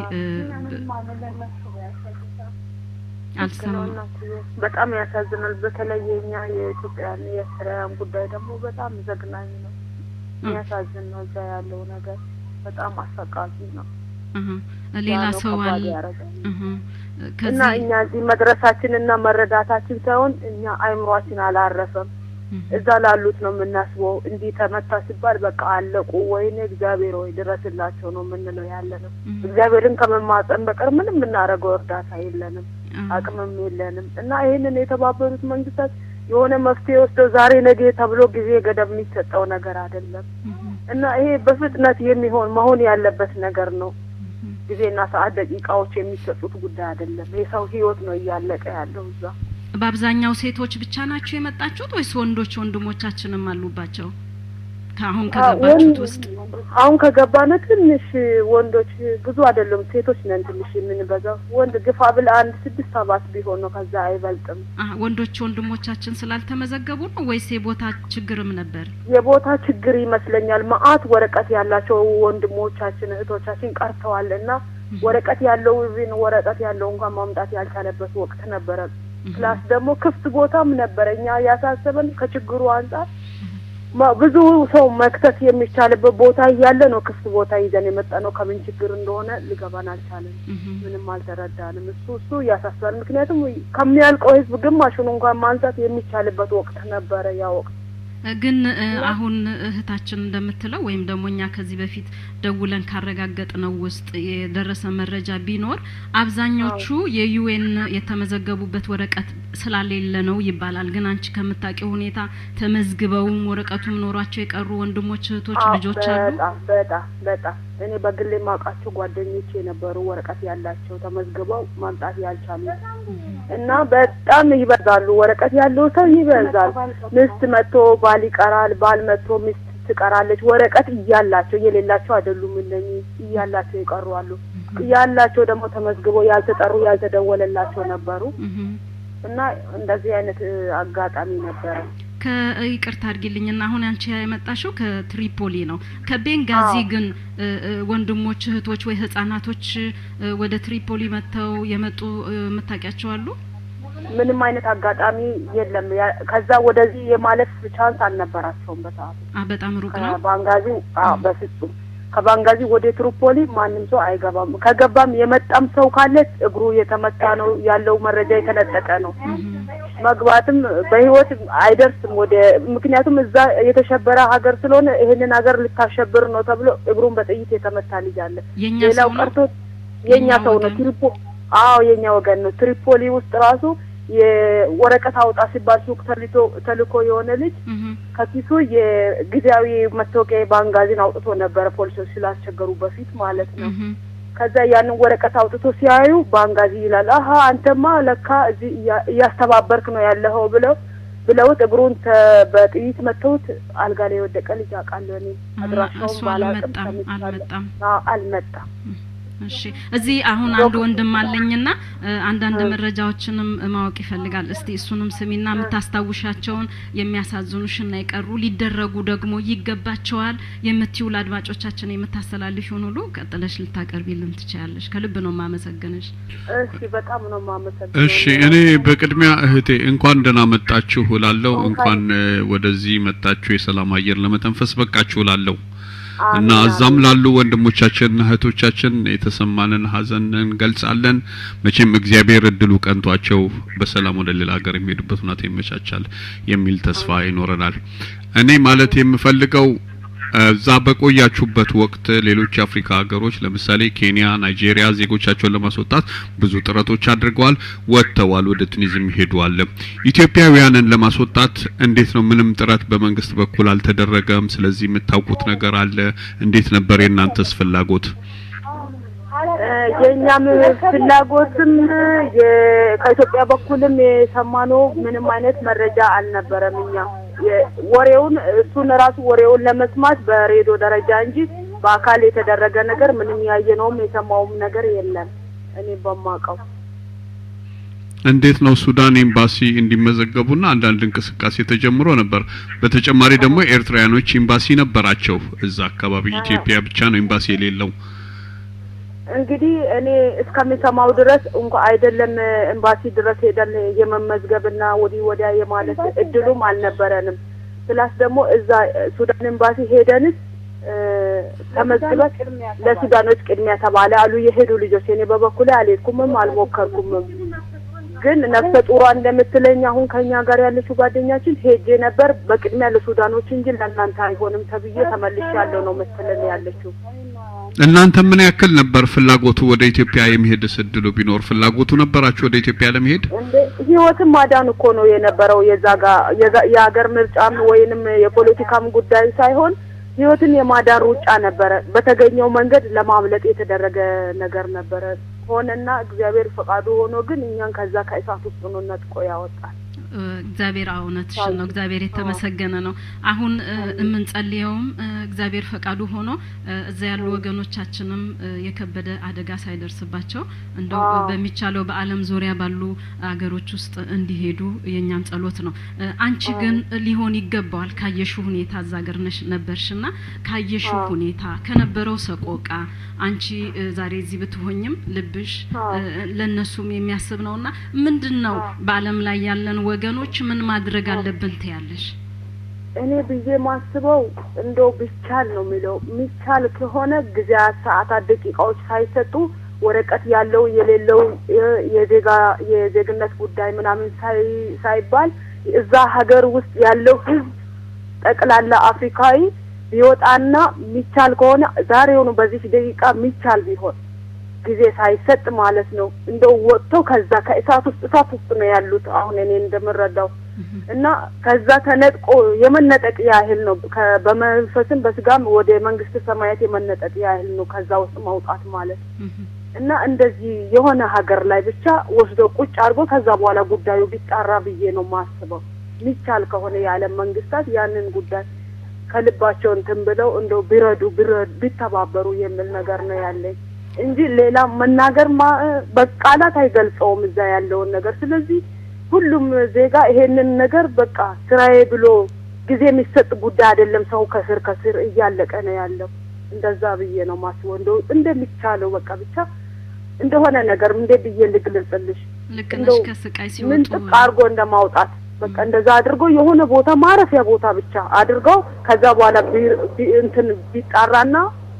አልሰማም በጣም ያሳዝናል በተለየኛ የኢትዮጵያን የስራም ጉዳይ ደግሞ በጣም ዘግናኝ ነው ያሳዝን ነው እዛ ያለው ነገር በጣም አሰቃቂ ነው እህ ሌላ ሰው አለ እህ ከዛ እኛ እዚህ መድረሳችንና መረዳታችን ሳይሆን እኛ አይምሮአችን አላረፈም እዛ ላሉት ነው የምናስበው እንዲህ ተመታ ሲባል በቃ አለቁ ወይኔ እግዚአብሔር ወይ ድረስላቸው ነው የምንለው ያለነው እግዚአብሔርን ከመማጸን በቀር ምንም እናረገው እርዳታ የለንም አቅምም የለንም እና ይሄንን የተባበሩት መንግስታት የሆነ መፍትሄ ወስዶ ዛሬ ነገ ተብሎ ጊዜ ገደብ የሚሰጠው ነገር አይደለም እና ይሄ በፍጥነት የሚሆን መሆን ያለበት ነገር ነው ጊዜና ሰዓት ደቂቃዎች የሚሰጡት ጉዳይ አይደለም የሰው ህይወት ነው ያለቀ ያለው እዛ በአብዛኛው ሴቶች ብቻ ናቸው የመጣችሁት ወይስ ወንዶች ወንድሞቻችንም አሉባቸው ካሁን ከገባችሁት ውስጥ አሁን ከገባነ ትንሽ ወንዶች ብዙ አይደለም ሴቶች ነን ትንሽ ምን በዛው ወንድ ግፋ ብል አንድ ስድስት ሰባት ቢሆን ነው ከዛ አይበልጥም አህ ወንዶች ወንድሞቻችን ስላልተመዘገቡ ነው ወይስ የቦታ ችግርም ነበር የቦታ ችግር ይመስለኛል ማአት ወረቀት ያላቸው ወንድሞቻችን እህቶቻችን ቀርተዋልና ወረቀት ያለው ቪን ወረቀት ያለው እንኳን ማምጣት ያልቻለበት ወቅት ነበር ክላስ ደግሞ ክፍት ቦታም ነበርኛ ያሳሰበን ከችግሩ አንፃር ብዙ ሰው መክተት የሚቻልበት ቦታ ያለ ነው ክፍት ቦታ ይዘን የመጣነው ከምን ችግር እንደሆነ ሊገባን አልቻለም ምንም አልተረዳንም እሱ እሱ ያሳስባል ምክንያቱም ከሚያልቀው ህዝብ ግማሹን እንኳን ማንሳት የሚቻልበት ወቅት ነበር ያ ወቅት ግን አሁን እህታችን እንደምትለው ወይም ደሞኛ ከዚህ በፊት ደውለን ካረጋገጥነው ውስጥ የደረሰ መረጃ ቢኖር አብዛኞቹ የዩኤን የተመዘገቡበት ወረቀት ስላልሌለ ነው ይባላል ግን አንቺ ከምታውቂው ሁኔታ ተመዝግበው ወረቀቱም ኖራቸው የቀሩ ወንድሞች እህቶች ልጆች አሉ በጣም በጣም እኔ በግሌ ማውቃቸው ጓደኞቼ ነበሩ ወረቀት ያላቸው ተመዝግበው ማምጣት ያልቻሉ እና በጣም ይበዛሉ ወረቀት ያለው ሰው ይበዛል ምስት መጥቶ ባል ይቀራል ባል መጥቶ ምስት ትቀራለች ወረቀት ይያላቸው የሌላቸው አይደሉም እነኚህ ይያላቸው ይቀርዋሉ ያላቸው ደግሞ ተመዝግበው ያልተጠሩ ያልተደወለላቸው ነበሩ እና እንደዚህ አይነት አጋጣሚ ነበር ከይቅርታ አድርጊልኝና አሁን አንቺ ያመጣሽው ከትሪፖሊ ነው ከቤንጋዚ ግን ወንድሞች እህቶች ወይ ህፃናቶች ወደ ትሪፖሊ መተው የመጡ መታቂያቸው አሉ ምንም አይነት አጋጣሚ የለም ከዛ ወደዚህ የማለፍ ቻንስ አልነበራቸውም በታው አ በጣም ሩቅ ነው ባንጋዚ አ በፍጹም ከባንጋዚ ወደ ትሪፖሊ ማንንም ሰው አይገባም ከገባም የመጣም ሰው ካለ እግሩ የተመታ ነው ያለው መረጃ የተነጠቀ ነው መግባትም በህይወት አይደርስም ወደ ምክንያቱም እዛ የተሸበረ ሀገር ስለሆነ ይሄንን ሀገር ልታሸብር ነው ተብሎ እግሩን በጥይት የተመታ ልጅ አለ ሌላው ቀርቶ የኛ ሰው ነው ትሪፖ አዎ የኛ ወገን ነው ትሪፖሊ ውስጥ ራሱ የወረቀት አውጣ ሲባል ሱቅ ተልቶ ተልኮ የሆነ ልጅ ከኪሱ የጊዜያዊ መታወቂያ ባንጋዚን አውጥቶ ነበር ፖሊሶች ስላስቸገሩ በፊት ማለት ነው ከዛ ያን ወረቀት አውጥቶ ሲያዩ ባንጋዚ ይላል አሃ አንተማ ለካ እዚህ ያስተባበርክ ነው ያለው ብለው ብለው እግሩን በጥይት መተውት አልጋ ላይ ወደቀ ልጅ አቃለሁ እኔ አድራሻው ባላቀም አልመጣም አልመጣም እሺ እዚህ አሁን አንድ ወንድም አለኝና አንዳንድ መረጃዎችንም ማወቅ ይፈልጋል እስቲ እሱንም ስሚና መታስታውሻቸውን የሚያሳዝኑሽና ይቀሩ ሊደረጉ ደግሞ ይገባቸዋል የምትይው አድማጮቻችን የምታስተላልፊውን ሁሉ ቀጥለሽ ልታቀርቢልን ትችያለሽ ከልብ ነው ማመሰግነሽ እሺ በጣም ነው ማመሰግነሽ እሺ እኔ በቅድሚያ እህቴ እንኳን ደህና መጣችሁ እላለሁ እንኳን ወደዚህ መጣችሁ የሰላም አየር ለመተንፈስ በቃችሁ እላለሁ እና አዛም ላሉ ወንድሞቻችን እህቶቻችን የተሰማንን ሀዘንን ገልጻለን መቼም እግዚአብሔር እድሉ ቀንቷቸው በሰላም ወደ ሌላ ሀገር የሚሄዱበት ሁኔታ ይመቻቻል የሚል ተስፋ ይኖረናል እኔ ማለት የምፈልገው እዛ በቆያችሁበት ወቅት ሌሎች አፍሪካ ሀገሮች ለምሳሌ ኬንያ ናይጄሪያ ዜጎቻቸውን ለማስወጣት ብዙ ጥረቶች አድርገዋል ወጥተዋል ወደ ቱኒዝም ሄዱዋል ኢትዮጵያውያንን ለማስወጣት እንዴት ነው ምንም ጥረት በመንግስት በኩል አልተደረገም ስለዚህ የምታውቁት ነገር አለ እንዴት ነበር የናንተስ ፍላጎት የኛም ፍላጎትም ከኢትዮጵያ በኩልም የሰማነው ምንም አይነት መረጃ አልነበረምኛ ወሬውን እሱን ራሱ ወሬውን ለመስማት በሬዲዮ ደረጃ እንጂ በአካል የተደረገ ነገር ምንም ያየነውም የሰማውም ነገር የለም እኔ በማቀው እንዴት ነው ሱዳን ኤምባሲ እንዲመዘገቡና አንዳንድ እንቅስቃሴ ተጀምሮ ነበር በተጨማሪ ደግሞ ኤርትራያኖች ኤምባሲ ነበራቸው እዛ አካባቢ ኢትዮጵያ ብቻ ነው ኤምባሲ የሌለው እንግዲህ እኔ እስከምሰማው ድረስ እንኳን አይደለም ኤምባሲ ድረስ ሄደን የመመዝገብና ወዲ ወዲያ የማለት እድሉም አልነበረንም ፕላስ ደግሞ እዛ ሱዳን ኤምባሲ ሄደንስ ተመዝግበን ለሱዳኖች ቅድሚያ ተባለ አሉ የሄዱ ልጆች እኔ በበኩሌ አልሄድኩም አልሞከርኩም ግን ነፍሰ ጡሯ እንደምትለኝ አሁን ከኛ ጋር ያለችው ጓደኛችን ሄጄ ነበር በቅድሚያ ለሱዳኖች እንጂ ለእናንተ አይሆንም ተብዬ ተመልሻለሁ ነው መሰለኝ ያለችው እናንተ ምን ያክል ነበር ፍላጎቱ ወደ ኢትዮጵያ የመሄድ ስድሉ ቢኖር ፍላጎቱ ነበራችሁ ወደ ኢትዮጵያ ለመሄድ እንዴ ህይወትም ማዳን እኮ ነው የነበረው የዛጋ የሀገር ምርጫም ወይንም የፖለቲካም ጉዳይ ሳይሆን ህይወትን የማዳር ሩጫ ነበረ በተገኘው መንገድ ለማምለጥ የተደረገ ነገር ነበረ ሆነና እግዚአብሔር ፈቃዱ ሆኖ ግን እኛን ከዛ ከእሳት ውስጥ ነው ነጥቆ ያወጣል እግዚአብሔር አውነትሽ ነው እግዚአብሔር የተመሰገነ ነው አሁን እምንጸልየውም እግዚአብሔር ፈቃዱ ሆኖ እዛ ያሉ ወገኖቻችንም የከበደ አደጋ ሳይደርስባቸው እንደው በሚቻለው በአለም ዙሪያ ባሉ አገሮች ውስጥ እንዲሄዱ የኛም ጸሎት ነው አንቺ ግን ሊሆን ይገባዋል ካየሹ ሁኔታ አዛገርነሽ ነበርሽና ካየሹ ሁኔታ ከነበረው ሰቆቃ አንቺ ዛሬ እዚህ ብትሆኝም ልብሽ ለነሱም የሚያስብ ነውና ምንድነው በአለም ላይ ያለን ወገኖች ምን ማድረግ አለብን ትያለሽ እኔ ብዬ ማስበው እንደው ብቻል ነው የሚለው ሚቻል ከሆነ ጊዜያት ሰዓታት ደቂቃዎች ሳይሰጡ ወረቀት ያለው የሌለው የዜጋ የዜግነት ጉዳይ ምናምን ሳይ ሳይባል እዛ ሀገር ውስጥ ያለው ህዝብ ጠቅላላ አፍሪካዊ ቢወጣና ሚቻል ከሆነ ዛሬው ነው በዚህ ደቂቃ ሚቻል ቢሆን ጊዜ ሳይሰጥ ማለት ነው እንደው ወጥቶ ከዛ ከእሳት ውስጥ እሳት ውስጥ ነው ያሉት አሁን እኔ እንደምረዳው እና ከዛ ተነጥቆ የመነጠቅ ያህል ነው በመንፈስም በስጋም ወደ መንግስት ሰማያት የመነጠቅ ያህል ነው ከዛ ውስጥ ማውጣት ማለት እና እንደዚህ የሆነ ሀገር ላይ ብቻ ወስዶ ቁጭ አርጎ ከዛ በኋላ ጉዳዩ ቢጣራ ብዬ ነው ማስበው ሚቻል ከሆነ ያለ መንግስታት ያንን ጉዳይ ከልባቸው እንትን ብለው እንደው ቢረዱ ቢተባበሩ የሚል ነገር ነው ያለኝ እንጂ ሌላ መናገር በቃላት አይገልጸውም እዛ ያለውን ነገር ስለዚህ ሁሉም ዜጋ ይሄንን ነገር በቃ ስራዬ ብሎ ጊዜ የሚሰጥ ጉዳይ አይደለም ሰው ከስር ከስር እያለቀ ነው ያለው እንደዛ ብዬ ነው ማስበው እንደው እንደሚቻለው በቃ ብቻ እንደሆነ ነገር እንደ ብዬ ልግለጽልሽ ልክነሽ ከስቃይ ሲወጡ ምን ተቃርጎ እንደማውጣት በቃ እንደዛ አድርጎ የሆነ ቦታ ማረፊያ ቦታ ብቻ አድርገው ከዛ በኋላ እንትን ቢጣራና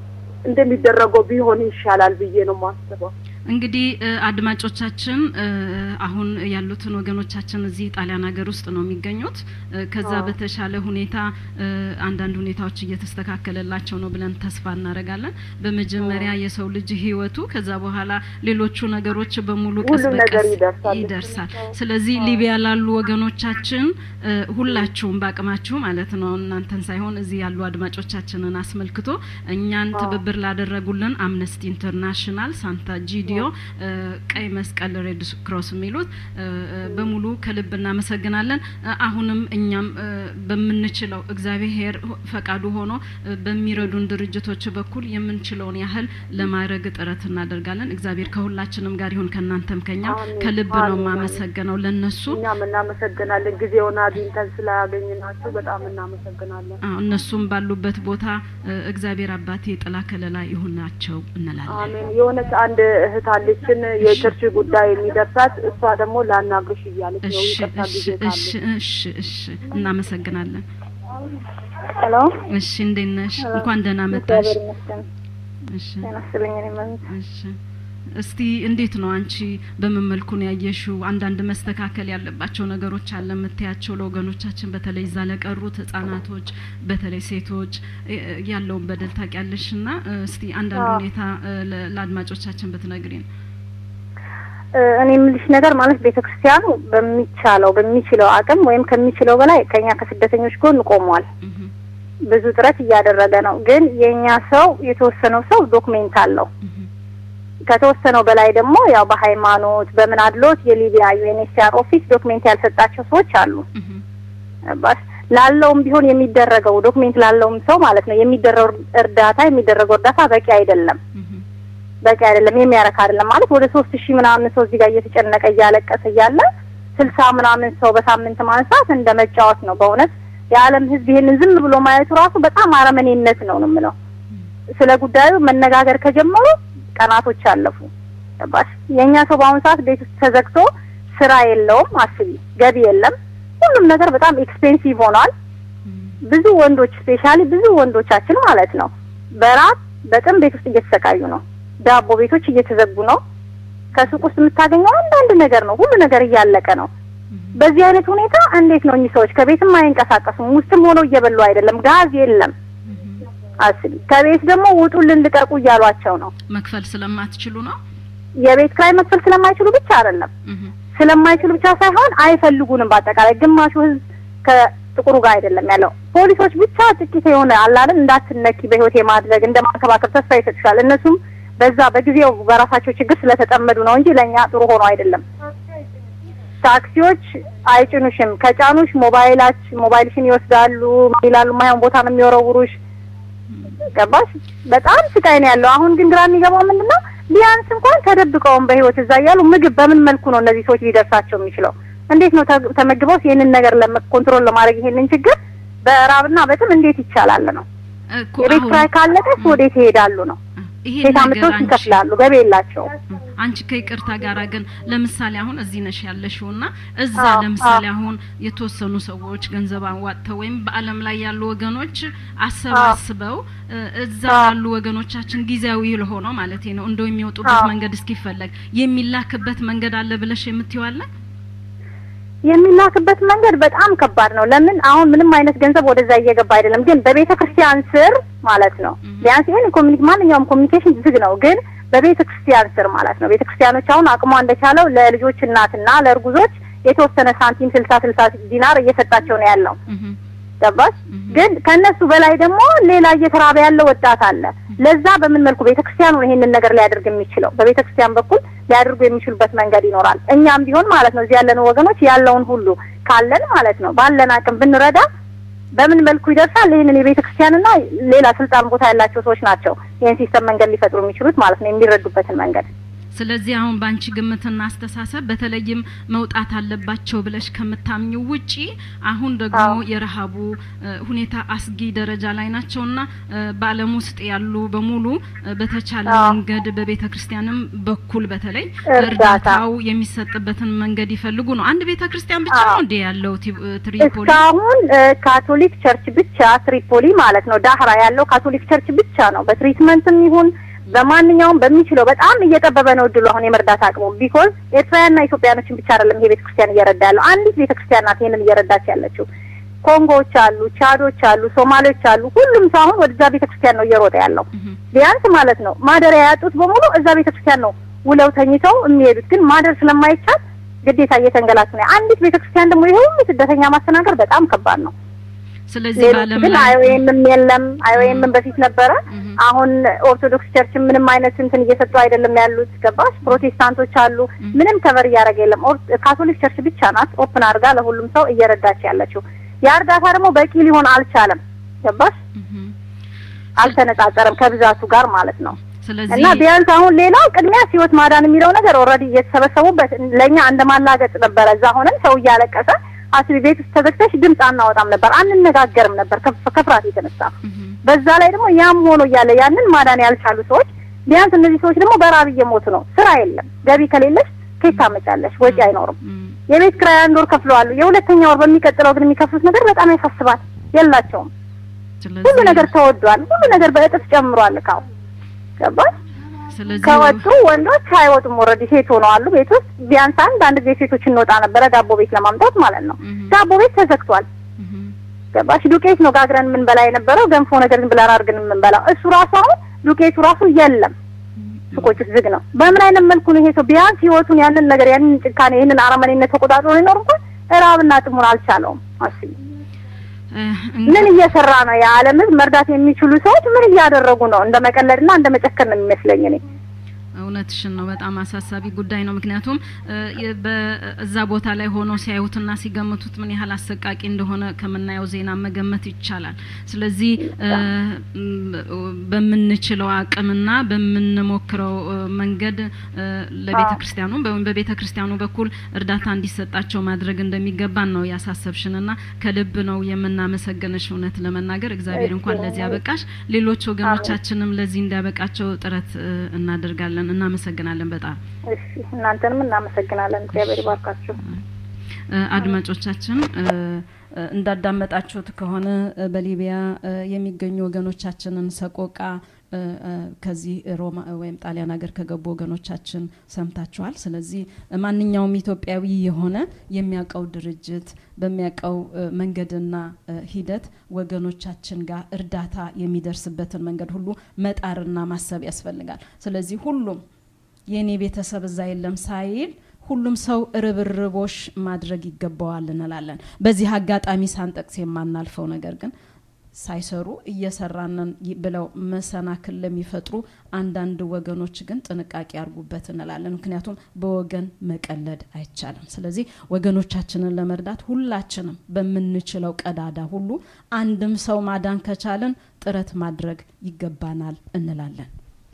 እንደሚደረገው ቢሆን ይሻላል ብዬ ነው ማስበው እንግዲህ አድማጮቻችን አሁን ያሉትን ወገኖቻችን እዚህ ጣሊያን ሀገር ውስጥ ነው የሚገኙት ከዛ በተሻለ ሁኔታ አንዳንድ ሁኔታዎች እየተስተካከለላቸው ነው ብለን ተስፋ እናረጋለን በመጀመሪያ የሰው ልጅ ህይወቱ ከዛ በኋላ ሌሎቹ ነገሮች በሙሉ ቀስ በቀስ ይደርሳል ስለዚህ ሊቢያ ላሉ ወገኖቻችን ሁላችሁም ባቅማችሁ ማለት ነው እናንተን ሳይሆን እዚህ ያሉ አድማጮቻችንን አስመልክቶ እኛን ትብብር ላደረጉልን አምነስቲ ኢንተርናሽናል ሳንታ ጂዲ ቀይ መስቀል ሬድ ክሮስ ሚሉት በሙሉ ከልብና መሰግናለን አሁንም እኛም በመንችለው እግዚአብሔር ፈቃዱ ሆኖ በሚረዱን ድርጅቶች በኩል የምንችለውን ያህል ለማድረግ ጥረት እናደርጋለን እግዚአብሔር ከሁላችንም ጋር ይሁን ከናንተም ከኛ ከልብ ነው ማመሰግነው ለነሱ እኛም እናመሰግናለን ጊዜውን አግኝተን ስላገኘናችሁ በጣም እናመሰግናለን እነሱም ባሉበት ቦታ እግዚአብሔር አባቴ ጥላ ከለላ ይሁናቸው እንላለን አሜን የሆነች አንድ ታለችን የቸርች ጉዳይ የሚደርሳት እሷ ደግሞ ላናግርሽ ይያለች ነው ይቀርታል ጊዜ ካለ እሺ እሺ እሺ እናመሰግናለን ሄሎ እሺ እንደነሽ እንኳን ደህና መጣሽ እሺ ተናስለኝ እኔ ማለት እሺ እስቲ እንዴት ነው አንቺ በመመልኩ ነው ያየሽው አንዳንድ መስተካከል ያለባቸው ነገሮች አለ መተያቸው ለወገኖቻችን በተለይ ዛለቀሩት ህፃናቶች በተለይ ሴቶች ያለው በደል ታቂያለሽና እስቲ አንዳንድ ሁኔታ ለአድማጮቻችን በትነግሪን እኔ ምልሽ ነገር ማለት ቤተክርስቲያኑ በሚቻለው በሚችለው አቅም ወይም ከሚችለው በላይ ከኛ ከስደተኞች ጎን ቆሟል ብዙ ጥረት እያደረገ ነው ግን የኛ ሰው የተወሰነው ሰው ዶክመንት አለው ከተወሰነው በላይ ደግሞ ያው በሃይማኖት በምን አድሎት የሊቢያ ዩኤንኤችሲአር ኦፊስ ዶክመንት ያልሰጣቸው ሰዎች አሉ ባስ ላለውም ቢሆን የሚደረገው ዶክመንት ላለውም ሰው ማለት ነው የሚደረገው እርዳታ የሚደረገው እርዳታ በቂ አይደለም በቂ አይደለም የሚያረካ አይደለም ማለት ወደ ሶስት ሺህ ምናምን ሰው እዚህ ጋር እየተጨነቀ እያለቀሰ ያለ ስልሳ ምናምን ሰው በሳምንት ማንሳት እንደመጫወት ነው በእውነት የዓለም ህዝብ ይሄንን ዝም ብሎ ማየቱ ራሱ በጣም አረመኔነት ነው ነው የምለው ስለ ጉዳዩ መነጋገር ከጀመሩ ቀናቶች አለፉ ባስ የኛ ሰው ባሁን ሰዓት ቤት ውስጥ ተዘግቶ ስራ የለውም አስቢ ገቢ የለም ሁሉም ነገር በጣም ኤክስፔንሲቭ ሆኗል ብዙ ወንዶች ስፔሻሊ ብዙ ወንዶቻችን ማለት ነው በራት በጣም ቤት ውስጥ እየተሰቃዩ ነው ዳቦ ቤቶች እየተዘጉ ነው ከሱቅ ውስጥ የምታገኘው አንዳንድ ነገር ነው ሁሉ ነገር እያለቀ ነው በዚህ አይነት ሁኔታ እንዴት ነው እኚህ ሰዎች ከቤትም አይንቀሳቀሱም ውስጥም ሆነው እየበሉ አይደለም ጋዝ የለም አስቢ ከቤት ደግሞ ውጡልን ልቀቁ እያሏቸው ነው መክፈል ስለማትችሉ ነው የቤት ክራይ መክፈል ስለማይችሉ ብቻ አይደለም ስለማይችሉ ብቻ ሳይሆን አይፈልጉንም በአጠቃላይ ግማሹ ህዝብ ከጥቁሩ ጋር አይደለም ያለው ፖሊሶች ብቻ ጥቂት የሆነ አላልን እንዳትነኪ በህይወት የማድረግ እንደማከባከብ ተስፋ ይሰጥሻል እነሱም በዛ በጊዜው በራሳቸው ችግር ስለተጠመዱ ነው እንጂ ለኛ ጥሩ ሆኖ አይደለም ታክሲዎች አይጭኑሽም ከጫኑሽ ሞባይላች ሞባይልሽን ይወስዳሉ ይላሉ ማይሆን ቦታ ነው የሚወረውሩሽ ገባሽ በጣም ስቃይ ነው ያለው አሁን ግን ግራ የሚገባው ምንድነው ቢያንስ እንኳን ተደብቀውም በህይወት እዛ ያሉ ምግብ በምን መልኩ ነው እነዚህ ሰዎች ሊደርሳቸው የሚችለው እንዴት ነው ተመግበው ይሄንን ነገር ለኮንትሮል ለማድረግ ይሄንን ችግር በራብና በጥም እንዴት ይቻላል ነው የቤት ኪራይ ካለቀስ ወዴት ይሄዳሉ ነው ይሄ ነገር ይከፍላሉ ገቢ የላቸው አንቺ ከይቅርታ ጋር ግን ለምሳሌ አሁን እዚህ ነሽ ያለሽውና እዛ ለምሳሌ አሁን የተወሰኑ ሰዎች ገንዘብ አዋጥተው ወይም በአለም ላይ ያሉ ወገኖች አሰባስበው እዛ ያሉ ወገኖቻችን ጊዜያዊ ለሆነው ማለት ነው እንደው የሚወጡበት መንገድ እስኪፈለግ የሚላክበት መንገድ አለ ብለሽ የምትይዋለ የሚላክበት መንገድ በጣም ከባድ ነው ለምን አሁን ምንም አይነት ገንዘብ ወደዛ እየገባ አይደለም ግን በቤተ ክርስቲያን ስር ማለት ነው ቢያንስ ይሄን ኮሚኒኬሽን ማንኛውም ኮሚኒኬሽን ዝግ ነው ግን በቤተ ክርስቲያን ስር ማለት ነው ቤተ ክርስቲያኖች አሁን አቅሟ እንደቻለው ለልጆች እናትና ለርጉዞች የተወሰነ ሳንቲም ስልሳ ስልሳ ዲናር እየሰጣቸው ነው ያለው ገባሽ ግን ከነሱ በላይ ደግሞ ሌላ እየተራበ ያለው ወጣት አለ ለዛ በምን መልኩ ቤተ ክርስቲያኑ ይሄንን ነገር ሊያደርግ የሚችለው በቤተ ክርስቲያን በኩል ሊያደርጉ የሚችሉበት መንገድ ይኖራል እኛም ቢሆን ማለት ነው እዚህ ያለነው ወገኖች ያለውን ሁሉ ካለን ማለት ነው ባለን አቅም ብንረዳ በምን መልኩ ይደርሳል ይሄንን የቤተ ክርስቲያንና ሌላ ስልጣን ቦታ ያላቸው ሰዎች ናቸው ይሄን ሲስተም መንገድ ሊፈጥሩ የሚችሉት ማለት ነው የሚረዱበትን መንገድ ስለዚህ አሁን ባንቺ ግምትና አስተሳሰብ በተለይም መውጣት አለባቸው ብለሽ ከምታምኙ ውጪ አሁን ደግሞ የረሃቡ ሁኔታ አስጊ ደረጃ ላይ ናቸውና በአለም ውስጥ ያሉ በሙሉ በተቻለ መንገድ በቤተክርስቲያንም በኩል በተለይ እርዳታው የሚሰጥበትን መንገድ ይፈልጉ ነው አንድ ቤተክርስቲያን ብቻ ነው እንደ ያለው ትሪፖሊ አሁን ካቶሊክ ቸርች ብቻ ትሪፖሊ ማለት ነው ዳህራ ያለው ካቶሊክ ቸርች ብቻ ነው በትሪትመንትም ይሁን በማንኛውም በሚችለው በጣም እየተጠበበ ነው ድሉ አሁን የመርዳት አቅሙ ቢኮዝ ኤርትራና ኢትዮጵያኖችን ብቻ አይደለም ይሄ ቤተክርስቲያን እየረዳ ያለው አንዲት ቤተክርስቲያን ናት ይሄንን እየረዳች ያለችው ኮንጎዎች አሉ ቻዶች አሉ ሶማሌዎች አሉ ሁሉም ሰው አሁን ወደዛ ቤተክርስቲያን ነው እየሮጠ ያለው ቢያንስ ማለት ነው ማደሪያ ያጡት በሙሉ እዛ ቤተክርስቲያን ነው ውለው ተኝተው የሚሄዱት ግን ማደር ስለማይቻል ግዴታ እየተንገላቱ ነው አንዲት ቤተክርስቲያን ደግሞ ይሄው ስደተኛ ማስተናገር በጣም ከባድ ነው ስለዚህ ባለም ላይ አይወይም የለም አይወይም በፊት ነበረ አሁን ኦርቶዶክስ ቸርች ምንም አይነት እንትን እየሰጡ አይደለም ያሉት ገባሽ ፕሮቴስታንቶች አሉ ምንም ከቨር ያረጋ የለም ካቶሊክ ቸርች ብቻ ናት ኦፕን አርጋ ለሁሉም ሰው እየረዳች ያለችው ያርዳታ ደግሞ በቂ ሊሆን አልቻለም ገባሽ አልተነጻጸረም ከብዛቱ ጋር ማለት ነው እና ቢያንስ አሁን ሌላው ቅድሚያ ሲወት ማዳን የሚለው ነገር ኦሬዲ እየተሰበሰቡበት ለኛ እንደማላገጥ ነበር እዛ ሆነን ሰው ያለቀሰ አስቢ ቤት ተዘግተሽ ድምጽ አናወጣም ነበር አንነጋገርም ነበር ከፍራት የተነሳ በዛ ላይ ደግሞ ያም ሆኖ ያለ ያንን ማዳን ያልቻሉ ሰዎች ቢያንስ እነዚህ ሰዎች ደግሞ በራብ እየሞቱ ነው ስራ የለም ገቢ ከሌለሽ ከታ መጫለሽ ወጪ አይኖርም የቤት ኪራይ አንድ ወር ከፍለዋል የሁለተኛ ወር በሚቀጥለው ግን የሚከፍሉት ነገር በጣም ያሳስባል የላቸውም ሁሉ ነገር ተወዷል ሁሉ ነገር በእጥፍ ጨምሯል ካው ገባሽ ስለዚህ ከወጡ ወንዶች አይወጡም ኦሬዲ ሴት ሆነዋል ቤት ውስጥ ቢያንስ አንድ አንድ ሴቶች እንወጣ ነበር ዳቦ ቤት ለማምጣት ማለት ነው ዳቦ ቤት ተዘግቷል ገባሽ ዱቄት ነው ጋግረን ምን በላይ ነበረው ገንፎ ነገር ግን ብላን አርገን ምን በላው እሱ ራሱ አሁን ዱቄቱ ራሱ የለም ሱቆች ዝግ ነው በምን አይነት መልኩ ነው ይሄ ሰው ቢያንስ ህይወቱን ያንን ነገር ያንን ጭካኔ ይሄንን አረመኔነት ተቆጣጥሮ ሊኖር እንኳን ራብና ጥሙን አልቻለውም አስቢ ምን እየሰራ ነው የዓለም መርዳት የሚችሉ ሰዎች ምን እያደረጉ ነው እንደመቀለድና እንደመጨከን ነው የሚመስለኝ እኔ እውነትሽን ነው በጣም አሳሳቢ ጉዳይ ነው ምክንያቱም በዛ ቦታ ላይ ሆኖ ሲያዩትና ሲገምቱት ምን ያህል አሰቃቂ እንደሆነ ከመናየው ዜና መገመት ይቻላል ስለዚህ በመንችለው አቅምና በመንሞክረው መንገድ ለቤተክርስቲያኑ በቤተክርስቲያኑ በኩል እርዳታ እንዲሰጣቸው ማድረግ እንደሚገባን ነው ያሳሰብሽንና ከልብ ነው የምናመሰግንሽ እውነት ለመናገር እግዚአብሔር እንኳን ለዚህ ያበቃሽ ሌሎች ወገኖቻችንም ለዚህ እንዲያበቃቸው ጥረት እናደርጋለን እናመሰግናለን በጣም እሺ እናንተንም እናመሰግናለን እግዚአብሔር ይባርካችሁ አድማጮቻችን እንዳዳመጣችሁት ከሆነ በሊቢያ የሚገኙ ወገኖቻችንን ሰቆቃ ከዚህ ሮማ ወይም ጣሊያን ሀገር ከገቡ ወገኖቻችን ሰምታችኋል ስለዚህ ማንኛውም ኢትዮጵያዊ የሆነ የሚያቀው ድርጅት በሚያቀው መንገድና ሂደት ወገኖቻችን ጋር እርዳታ የሚደርስበትን መንገድ ሁሉ መጣርና ማሰብ ያስፈልጋል ስለዚህ ሁሉም የኔ ቤተሰብ እዛ የለም ሳይል ሁሉም ሰው ርብርቦሽ ማድረግ ይገባዋል እንላለን በዚህ አጋጣሚ ሳንጠቅስ የማናልፈው ነገር ግን ሳይሰሩ እየሰራነን ብለው መሰናክል ለሚፈጥሩ አንዳንድ ወገኖች ግን ጥንቃቄ ያርጉበት እንላለን ምክንያቱም በወገን መቀለድ አይቻልም ስለዚህ ወገኖቻችንን ለመርዳት ሁላችንም በመንችለው ቀዳዳ ሁሉ አንድም ሰው ማዳን ከቻለን ጥረት ማድረግ ይገባናል እንላለን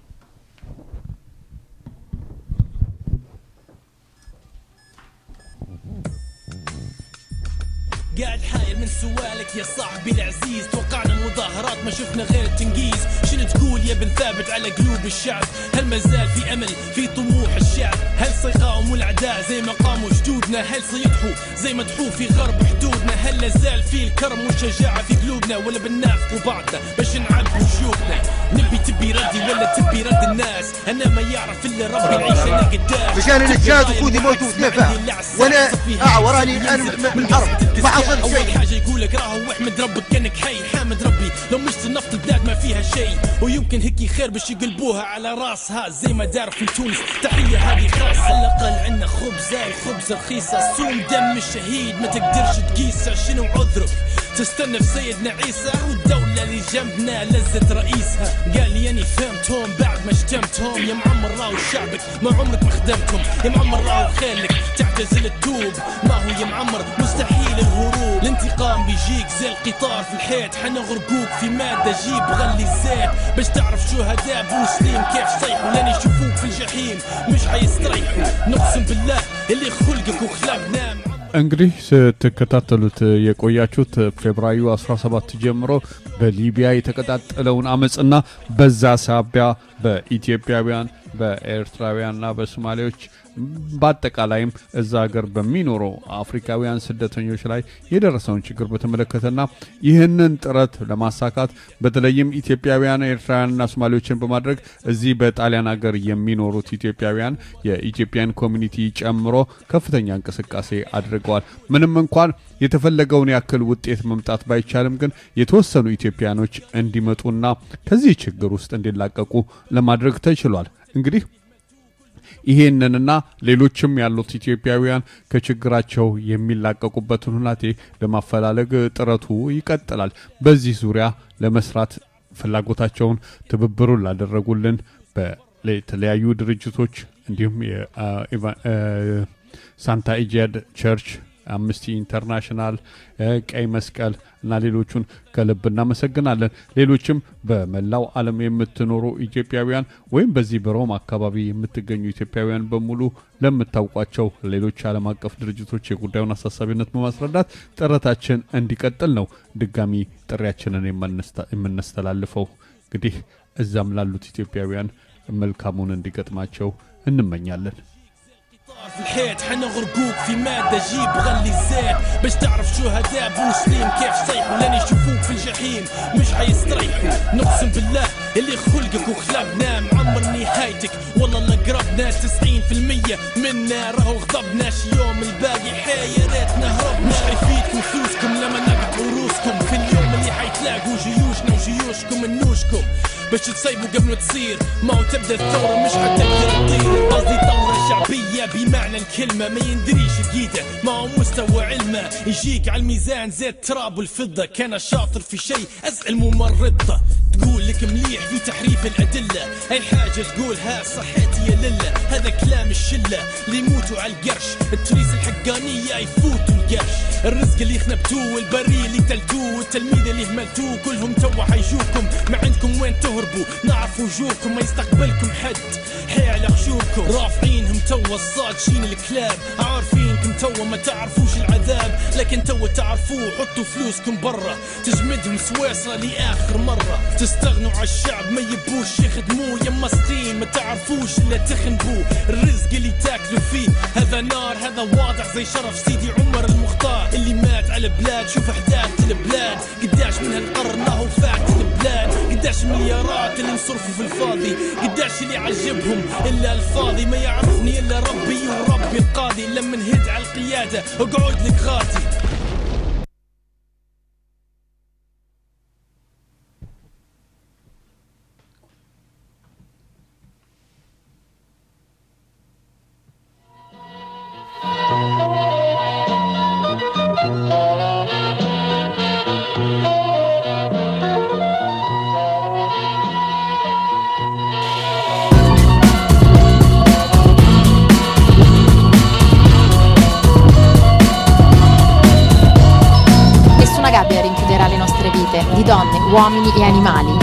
قاعد حاير من سوالك يا صاحبي العزيز توقعنا مظاهرات ما شفنا غير التنقيز شنو تقول يا بن ثابت على قلوب الشعب هل ما زال في امل في طموح الشعب هل سيقاوموا الاعداء زي ما قاموا جدودنا هل سيضحوا زي ما ضحوا في غرب حدودنا هل لا زال في الكرم والشجاعه في قلوبنا ولا بننافقوا بعضنا باش نعبوا شيوخنا نبي تبي ردي ولا تبي رد الناس انا ما يعرف الا ربي العيش انا قدام مشان الجهاد وكودي موت وتنفع وانا اعوراني الان من الحرب ما حصل شيء اول حاجه يقولك راهو واحمد ربك كانك حي حامد ربي لو مش نفط البلاد ما فيها شيء ويمكن هيك خير باش يقلبوها على راسها زي ما دار في تونس تحيه هذه خاصه على الاقل عندنا خبزه الخبز رخيصه صوم دم الشهيد ما تقدرش تقيسها شنو عذرك تستنى في سيدنا عيسى والدولة اللي جنبنا لزت رئيسها قال لي اني فهمتهم بعد ما شتمتهم يا معمر راهو شعبك ما عمرك ما خدمتهم يا معمر راهو خيلك تعتزل التوب ما هو يا معمر مستحيل الهروب الانتقام بيجيك زي القطار في الحيط حنغرقوك في مادة جيب غلي الزيت باش تعرف شهداء بوسليم كيف صيحوا لين يشوفوك في الجحيم مش حيستريحوا نقسم بالله اللي خلقك وخلقنا እንግዲህ ስትከታተሉት የቆያችሁት ፌብራሪ አስራ ሰባት ጀምሮ በሊቢያ የተቀጣጠለውን አመጽና በዛ ሳቢያ በኢትዮጵያውያን በኤርትራውያንና በሶማሌዎች በአጠቃላይም እዛ ሀገር በሚኖሩ አፍሪካውያን ስደተኞች ላይ የደረሰውን ችግር በተመለከተና ይህንን ጥረት ለማሳካት በተለይም ኢትዮጵያውያን ኤርትራውያንና ሶማሌዎችን በማድረግ እዚህ በጣሊያን ሀገር የሚኖሩት ኢትዮጵያውያን የኢትዮጵያን ኮሚኒቲ ጨምሮ ከፍተኛ እንቅስቃሴ አድርገዋል ምንም እንኳን የተፈለገውን ያክል ውጤት መምጣት ባይቻልም ግን የተወሰኑ ኢትዮጵያኖች እንዲመጡና ከዚህ ችግር ውስጥ እንዲላቀቁ ለማድረግ ተችሏል እንግዲህ ይሄንንና ሌሎችም ያሉት ኢትዮጵያውያን ከችግራቸው የሚላቀቁበትን ሁኔታ ለማፈላለግ ጥረቱ ይቀጥላል በዚህ ዙሪያ ለመስራት ፍላጎታቸውን ትብብሩን ላደረጉልን በተለያዩ ድርጅቶች እንዲሁም የሳንታ ኢጃድ ቸርች አምነስቲ ኢንተርናሽናል ቀይ መስቀል እና ሌሎቹን ከልብ እናመሰግናለን ሌሎችም በመላው ዓለም የምትኖሩ ኢትዮጵያውያን ወይም በዚህ በሮም አካባቢ የምትገኙ ኢትዮጵያውያን በሙሉ ለምታውቋቸው ሌሎች ዓለም አቀፍ ድርጅቶች የጉዳዩን አሳሳቢነት በማስረዳት ጥረታችን እንዲቀጥል ነው ድጋሚ ጥሪያችንን የምንስተላልፈው እንግዲህ እዛም ላሉት ኢትዮጵያውያን መልካሙን እንዲገጥማቸው እንመኛለን في الحيط حنغرقوك في مادة جيب غلي الزيت باش تعرف شهداء بوسليم كيف صيحوا لين يشوفوك في الجحيم مش حيستريحوا نقسم بالله اللي خلقك وخلقنا معمر نهايتك والله اللي قربنا تسعين في المية منا راهو غضبنا شي يوم الباقي حي يا ريت نهربنا مش حيفيدكم فلوسكم لما نقطعوا روسكم في اليوم اللي حيتلاقوا جيوشنا وجيوشكم منوشكم باش تصيبوا قبل ما تصير ما هو تبدا الثورة مش حتقدر تطير قصدي ثورة شعبية بمعنى الكلمة ما يندريش بقيده ما هو مستوى علمه يجيك على الميزان زي التراب والفضة كان شاطر في شيء أسأل ممرضة تقول لك مليح في تحريف الأدلة أي حاجة تقولها صحيتي يا لله هذا كلام الشلة اللي يموتوا على القرش التريس الحقانية يفوتوا القرش الرزق اللي خنبتوه والبرية اللي تلتوه والتلميذ اللي هملتوه كلهم توا حيجوكم ما عندكم وين تهربوا نعرف وجوهكم ما يستقبلكم حد حي على خشوبكم رافعينهم توا الصادشين الكلاب عارفينكم توا ما تعرفوش العذاب لكن توا تعرفوه حطوا فلوسكم برا تجمدهم سويسرا لآخر مرة تستغنوا على الشعب ما يبوش يخدموه يا مسكين ما تعرفوش إلا تخنبوه الرزق اللي تاكلوا فيه هذا نار هذا واضح زي شرف سيدي عمر المختار اللي مات على البلاد شوف أحداث البلاد قداش من هالقرن راهو فات البلاد قداش مليارات اللي انصرفوا في الفاضي قداش اللي عجبهم إلا الفاضي ما يعرفني إلا ربي وربي القاضي لما نهد على القيادة اقعد لك غاطي uomini e animali.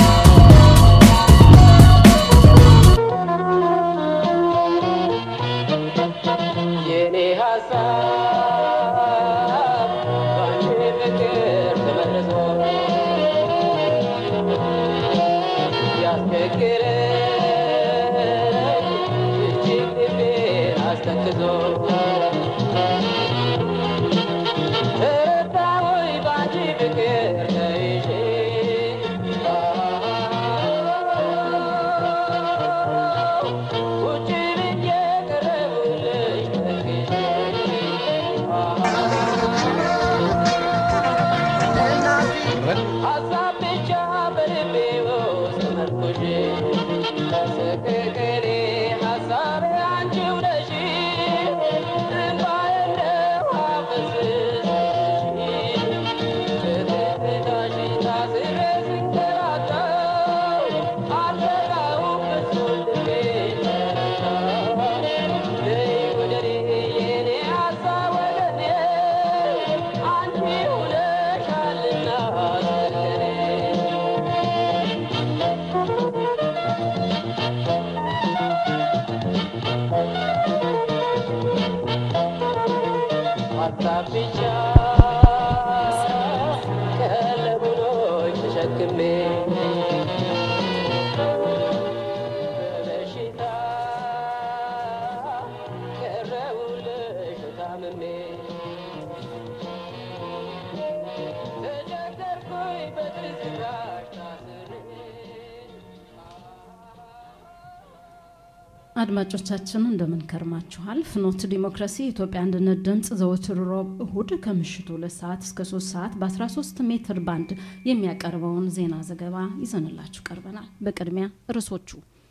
አድማጮቻችን እንደምን ከርማችኋል? ፍኖት ዲሞክራሲ ኢትዮጵያ አንድነት ድምጽ ዘወትር ሮብ እሁድ ከምሽቱ ሁለት ሰዓት እስከ ሶስት ሰዓት በ13 ሜትር ባንድ የሚያቀርበውን ዜና ዘገባ ይዘንላችሁ ቀርበናል። በቅድሚያ ርዕሶቹ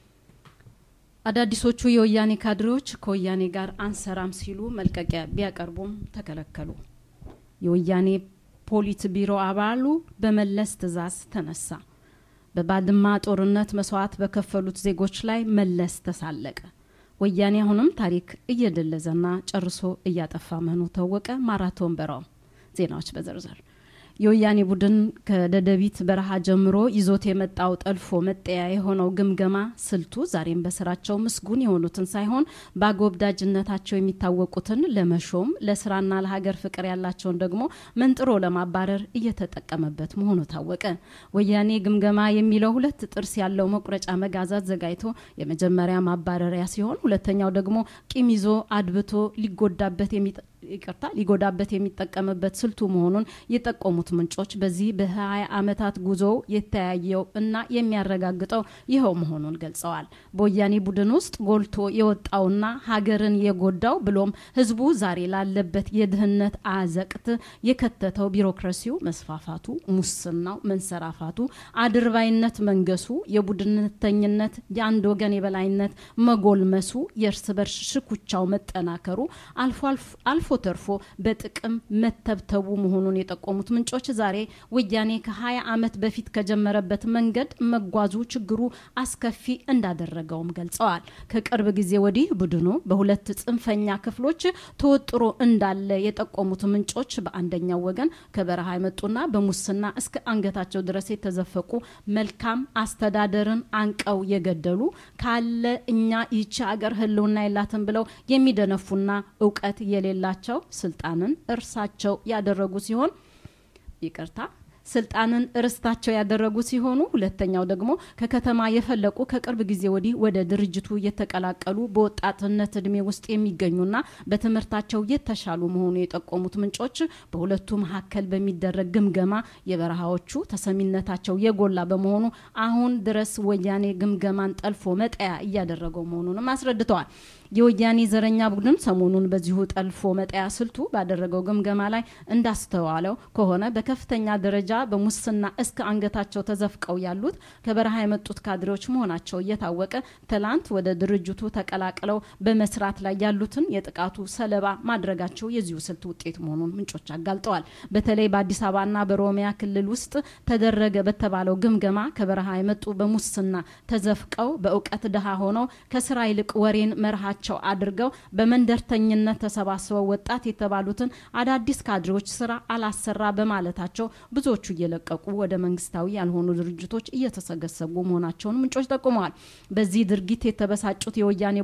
አዳዲሶቹ የወያኔ ካድሬዎች ከወያኔ ጋር አንሰራም ሲሉ መልቀቂያ ቢያቀርቡም ተከለከሉ። የወያኔ ፖሊት ቢሮ አባሉ በመለስ ትዕዛዝ ተነሳ። በባድማ ጦርነት መስዋዕት በከፈሉት ዜጎች ላይ መለስ ተሳለቀ። ወያኔ አሁንም ታሪክ እየደለዘና ጨርሶ እያጠፋ መሆኑ ታወቀ። ማራቶን በራው ዜናዎች በዝርዝር የወያኔ ቡድን ከደደቢት በረሃ ጀምሮ ይዞት የመጣው ጠልፎ መጠያ የሆነው ግምገማ ስልቱ ዛሬም በስራቸው ምስጉን የሆኑትን ሳይሆን ባጎብዳጅነታቸው የሚታወቁትን ለመሾም ለስራና ለሀገር ፍቅር ያላቸውን ደግሞ መንጥሮ ለማባረር እየተጠቀመበት መሆኑ ታወቀ። ወያኔ ግምገማ የሚለው ሁለት ጥርስ ያለው መቁረጫ መጋዛት ዘጋይቶ የመጀመሪያ ማባረሪያ ሲሆን ሁለተኛው ደግሞ ቂሚዞ አድብቶ ሊጎዳበት የሚ ይቅርታ ሊጎዳበት የሚጠቀምበት ስልቱ መሆኑን የጠቆሙት ምንጮች በዚህ በ20 አመታት ጉዞ የተያየው እና የሚያረጋግጠው ይሄው መሆኑን ገልጸዋል። በወያኔ ቡድን ውስጥ ጎልቶ የወጣውና ሀገርን የጎዳው ብሎም ህዝቡ ዛሬ ላለበት የድህነት አዘቅት የከተተው ቢሮክራሲው መስፋፋቱ፣ ሙስናው መንሰራፋቱ፣ አድርባይነት መንገሱ፣ የቡድንተኝነት የአንድ ወገን የበላይነት መጎልመሱ፣ የእርስ በርስ ሽኩቻው መጠናከሩ አልፎ አልፎ ተርፎ በጥቅም መተብተቡ መሆኑን የጠቆሙት ምንጮች ዛሬ ወያኔ ከ20 አመት በፊት ከጀመረበት መንገድ መጓዙ ችግሩ አስከፊ እንዳደረገውም ገልጸዋል። ከቅርብ ጊዜ ወዲህ ቡድኑ በሁለት ጽንፈኛ ክፍሎች ተወጥሮ እንዳለ የጠቆሙት ምንጮች በአንደኛው ወገን ከበረሃ የመጡና በሙስና እስከ አንገታቸው ድረስ የተዘፈቁ መልካም አስተዳደርን አንቀው የገደሉ ካለ እኛ ይቺ ሀገር ህልውና የላትም ብለው የሚደነፉና ዕውቀት የሌላቸው ስልጣንን እርሳቸው ያደረጉ ሲሆን ይቅርታ ስልጣንን እርስታቸው ያደረጉ ሲሆኑ ሁለተኛው ደግሞ ከከተማ የፈለቁ ከቅርብ ጊዜ ወዲህ ወደ ድርጅቱ የተቀላቀሉ በወጣትነት እድሜ ውስጥ የሚገኙና በትምህርታቸው የተሻሉ መሆኑ የጠቆሙት ምንጮች በሁለቱ መካከል በሚደረግ ግምገማ የበረሃዎቹ ተሰሚነታቸው የጎላ በመሆኑ አሁን ድረስ ወያኔ ግምገማን ጠልፎ መጠያ እያደረገው መሆኑንም አስረድተዋል። የወያኔ ዘረኛ ቡድን ሰሞኑን በዚሁ ጠልፎ መጠያ ስልቱ ባደረገው ግምገማ ላይ እንዳስተዋለው ከሆነ በከፍተኛ ደረጃ በሙስና እስከ አንገታቸው ተዘፍቀው ያሉት ከበረሃ የመጡት ካድሬዎች መሆናቸው እየታወቀ ትላንት ወደ ድርጅቱ ተቀላቅለው በመስራት ላይ ያሉትን የጥቃቱ ሰለባ ማድረጋቸው የዚሁ ስልት ውጤት መሆኑን ምንጮች አጋልጠዋል። በተለይ በአዲስ አበባና በኦሮሚያ ክልል ውስጥ ተደረገ በተባለው ግምገማ ከበረሃ የመጡ በሙስና ተዘፍቀው በእውቀት ደሃ ሆነው ከስራ ይልቅ ወሬን መርሃቸው አድርገው በመንደርተኝነት ተሰባስበው ወጣት የተባሉትን አዳዲስ ካድሬዎች ስራ አላሰራ በማለታቸው ብዙዎቹ እየለቀቁ ወደ መንግስታዊ ያልሆኑ ድርጅቶች እየተሰገሰጉ መሆናቸውን ምንጮች ጠቁመዋል። በዚህ ድርጊት የተበሳጩት የወያኔ